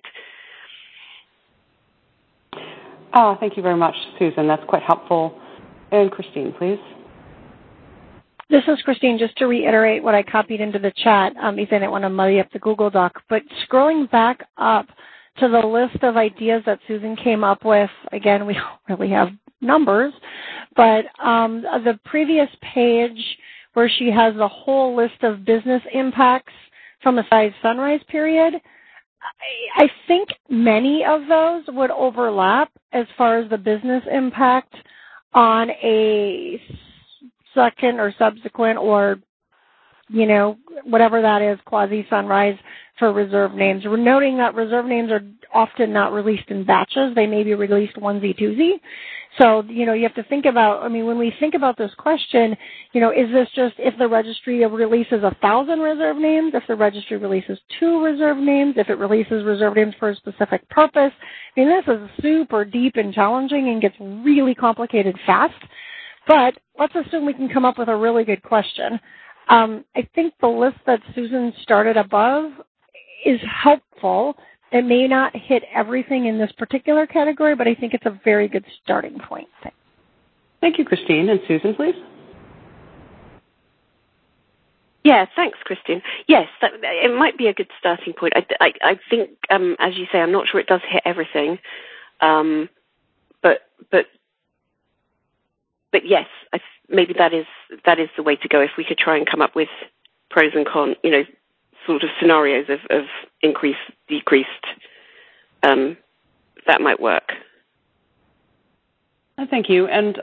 Thank you very much, Susan. That's quite helpful. And Christine, please. This is Christine. Just to reiterate what I copied into the chat, because I didn't want to muddy up the Google Doc, but scrolling back up to the list of ideas that Susan came up with, again, we don't really have numbers, but the previous page where she has the whole list of business impacts from a size sunrise period, I think many of those would overlap as far as the business impact on a second or subsequent or, whatever that is, quasi-sunrise for reserve names. We're noting that reserve names are often not released in batches. They may be released onesie-twosie. So, you have to think about, when we think about this question, is this just if the registry releases 1,000 reserve names, if the registry releases 2 reserve names, if it releases reserve names for a specific purpose? This is super deep and challenging and gets really complicated fast. But let's assume we can come up with a really good question. I think the list that Susan started above is helpful. It may not hit everything in this particular category, but I think it's a very good starting point. Thank you, Christine. And Susan, please. Yeah, thanks, Christine. Yes, it might be a good starting point. I think, as you say, I'm not sure it does hit everything, but yes, maybe that is the way to go. If we could try and come up with pros and cons, sort of scenarios of increased, decreased, that might work. Thank you. And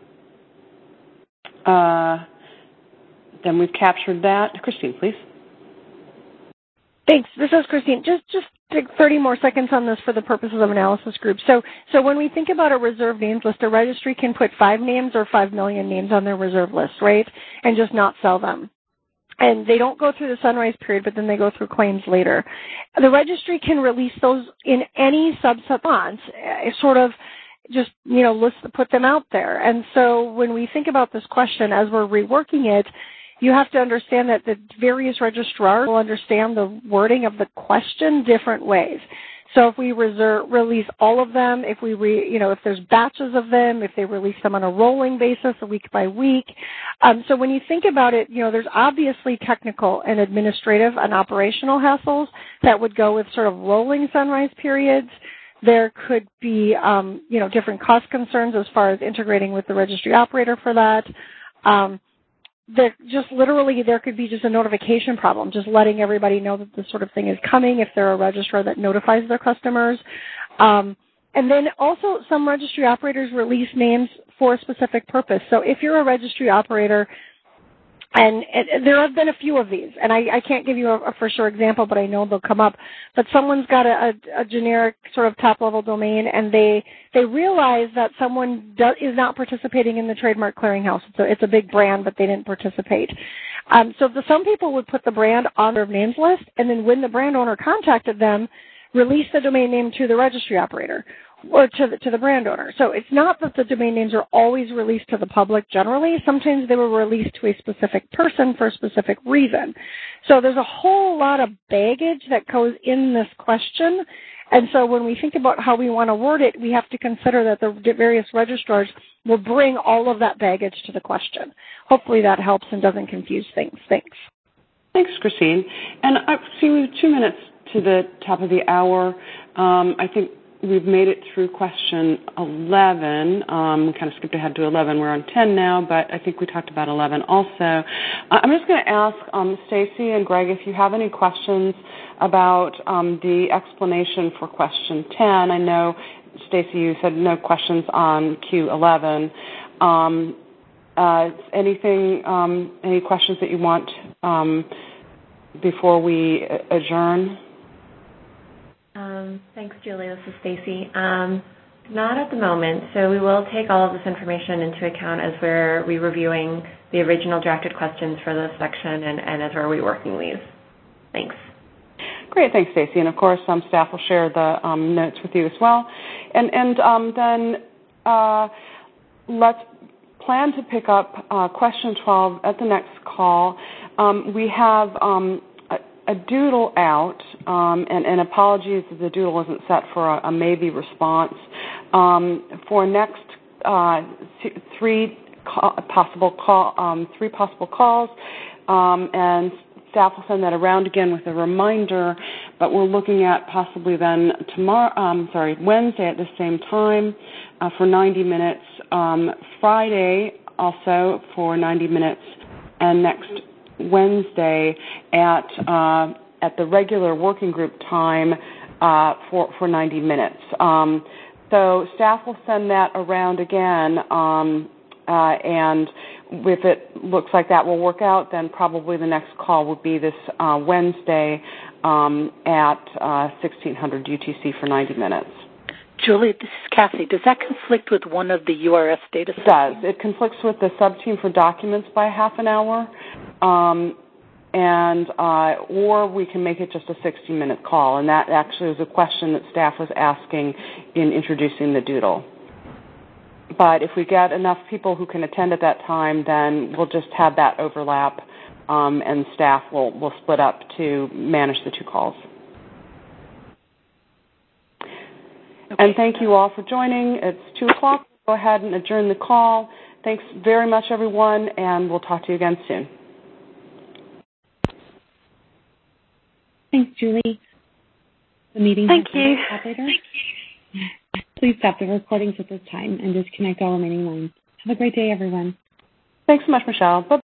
then we've captured that. Christine, please. Thanks. This is Christine. Just take 30 more seconds on this for the purposes of analysis group. So when we think about a reserve names list, a registry can put 5 names or 5 million names on their reserve list, right, and just not sell them. And they don't go through the sunrise period, but then they go through claims later. The registry can release those in any subset months, sort of just, put them out there. And so when we think about this question, as we're reworking it, you have to understand that the various registrars will understand the wording of the question different ways. So if we release all of them, if if there's batches of them, if they release them on a rolling basis, a week by week. So when you think about it, there's obviously technical and administrative and operational hassles that would go with sort of rolling sunrise periods. There could be, different cost concerns as far as integrating with the registry operator for that. There could be just a notification problem, just letting everybody know that this sort of thing is coming if they're a registrar that notifies their customers. And then also some registry operators release names for a specific purpose. So if you're a registry operator, and there have been a few of these, and I can't give you a for sure example, but I know they'll come up. But someone's got a generic sort of top-level domain, and they realize that someone is not participating in the Trademark Clearinghouse. It's a big brand, but they didn't participate. So some people would put the brand on their names list, and then when the brand owner contacted them, release the domain name to the registry operator or to the brand owner. So it's not that the domain names are always released to the public generally. Sometimes they were released to a specific person for a specific reason. So there's a whole lot of baggage that goes in this question. And so when we think about how we want to word it, we have to consider that the various registrars will bring all of that baggage to the question. Hopefully that helps and doesn't confuse things. Thanks. Thanks, Christine. And I see we have 2 minutes to the top of the hour. I think we've made it through question 11. We kind of skipped ahead to 11. We're on 10 now, but I think we talked about 11 also. I'm just going to ask Stacey and Greg if you have any questions about the explanation for question 10. I know, Stacey, you said no questions on Q11. Any questions that you want before we adjourn? Thanks, Julie. This is Stacey. Not at the moment. So we will take all of this information into account as we're re-reviewing the original drafted questions for this section and as we're reworking these. Thanks. Great. Thanks, Stacey. And, of course, staff will share the notes with you as well. And then let's plan to pick up question 12 at the next call. we have a doodle out, and apologies if the doodle isn't set for a maybe response. For next three possible calls, and staff will send that around again with a reminder, but we're looking at possibly then Wednesday at the same time for 90 minutes, Friday also for 90 minutes, and next Wednesday at the regular working group time for 90 minutes. So staff will send that around again, and if it looks like that will work out, then probably the next call would be this Wednesday at 1600 UTC for 90 minutes. Julie, this is Kathy. Does that conflict with one of the URS data sets? It does. It conflicts with the subteam for documents by half an hour, or we can make it just a 60-minute call, and that actually was a question that staff was asking in introducing the doodle. But if we get enough people who can attend at that time, then we'll just have that overlap, and staff will split up to manage the two calls. Okay. And thank you all for joining. It's 2 o'clock. Go ahead and adjourn the call. Thanks very much, everyone, and we'll talk to you again soon. Thanks, Julie. The meeting Thank you. Operator. Please stop the recordings at this time and disconnect all remaining lines. Have a great day, everyone. Thanks so much, Michelle. Bye.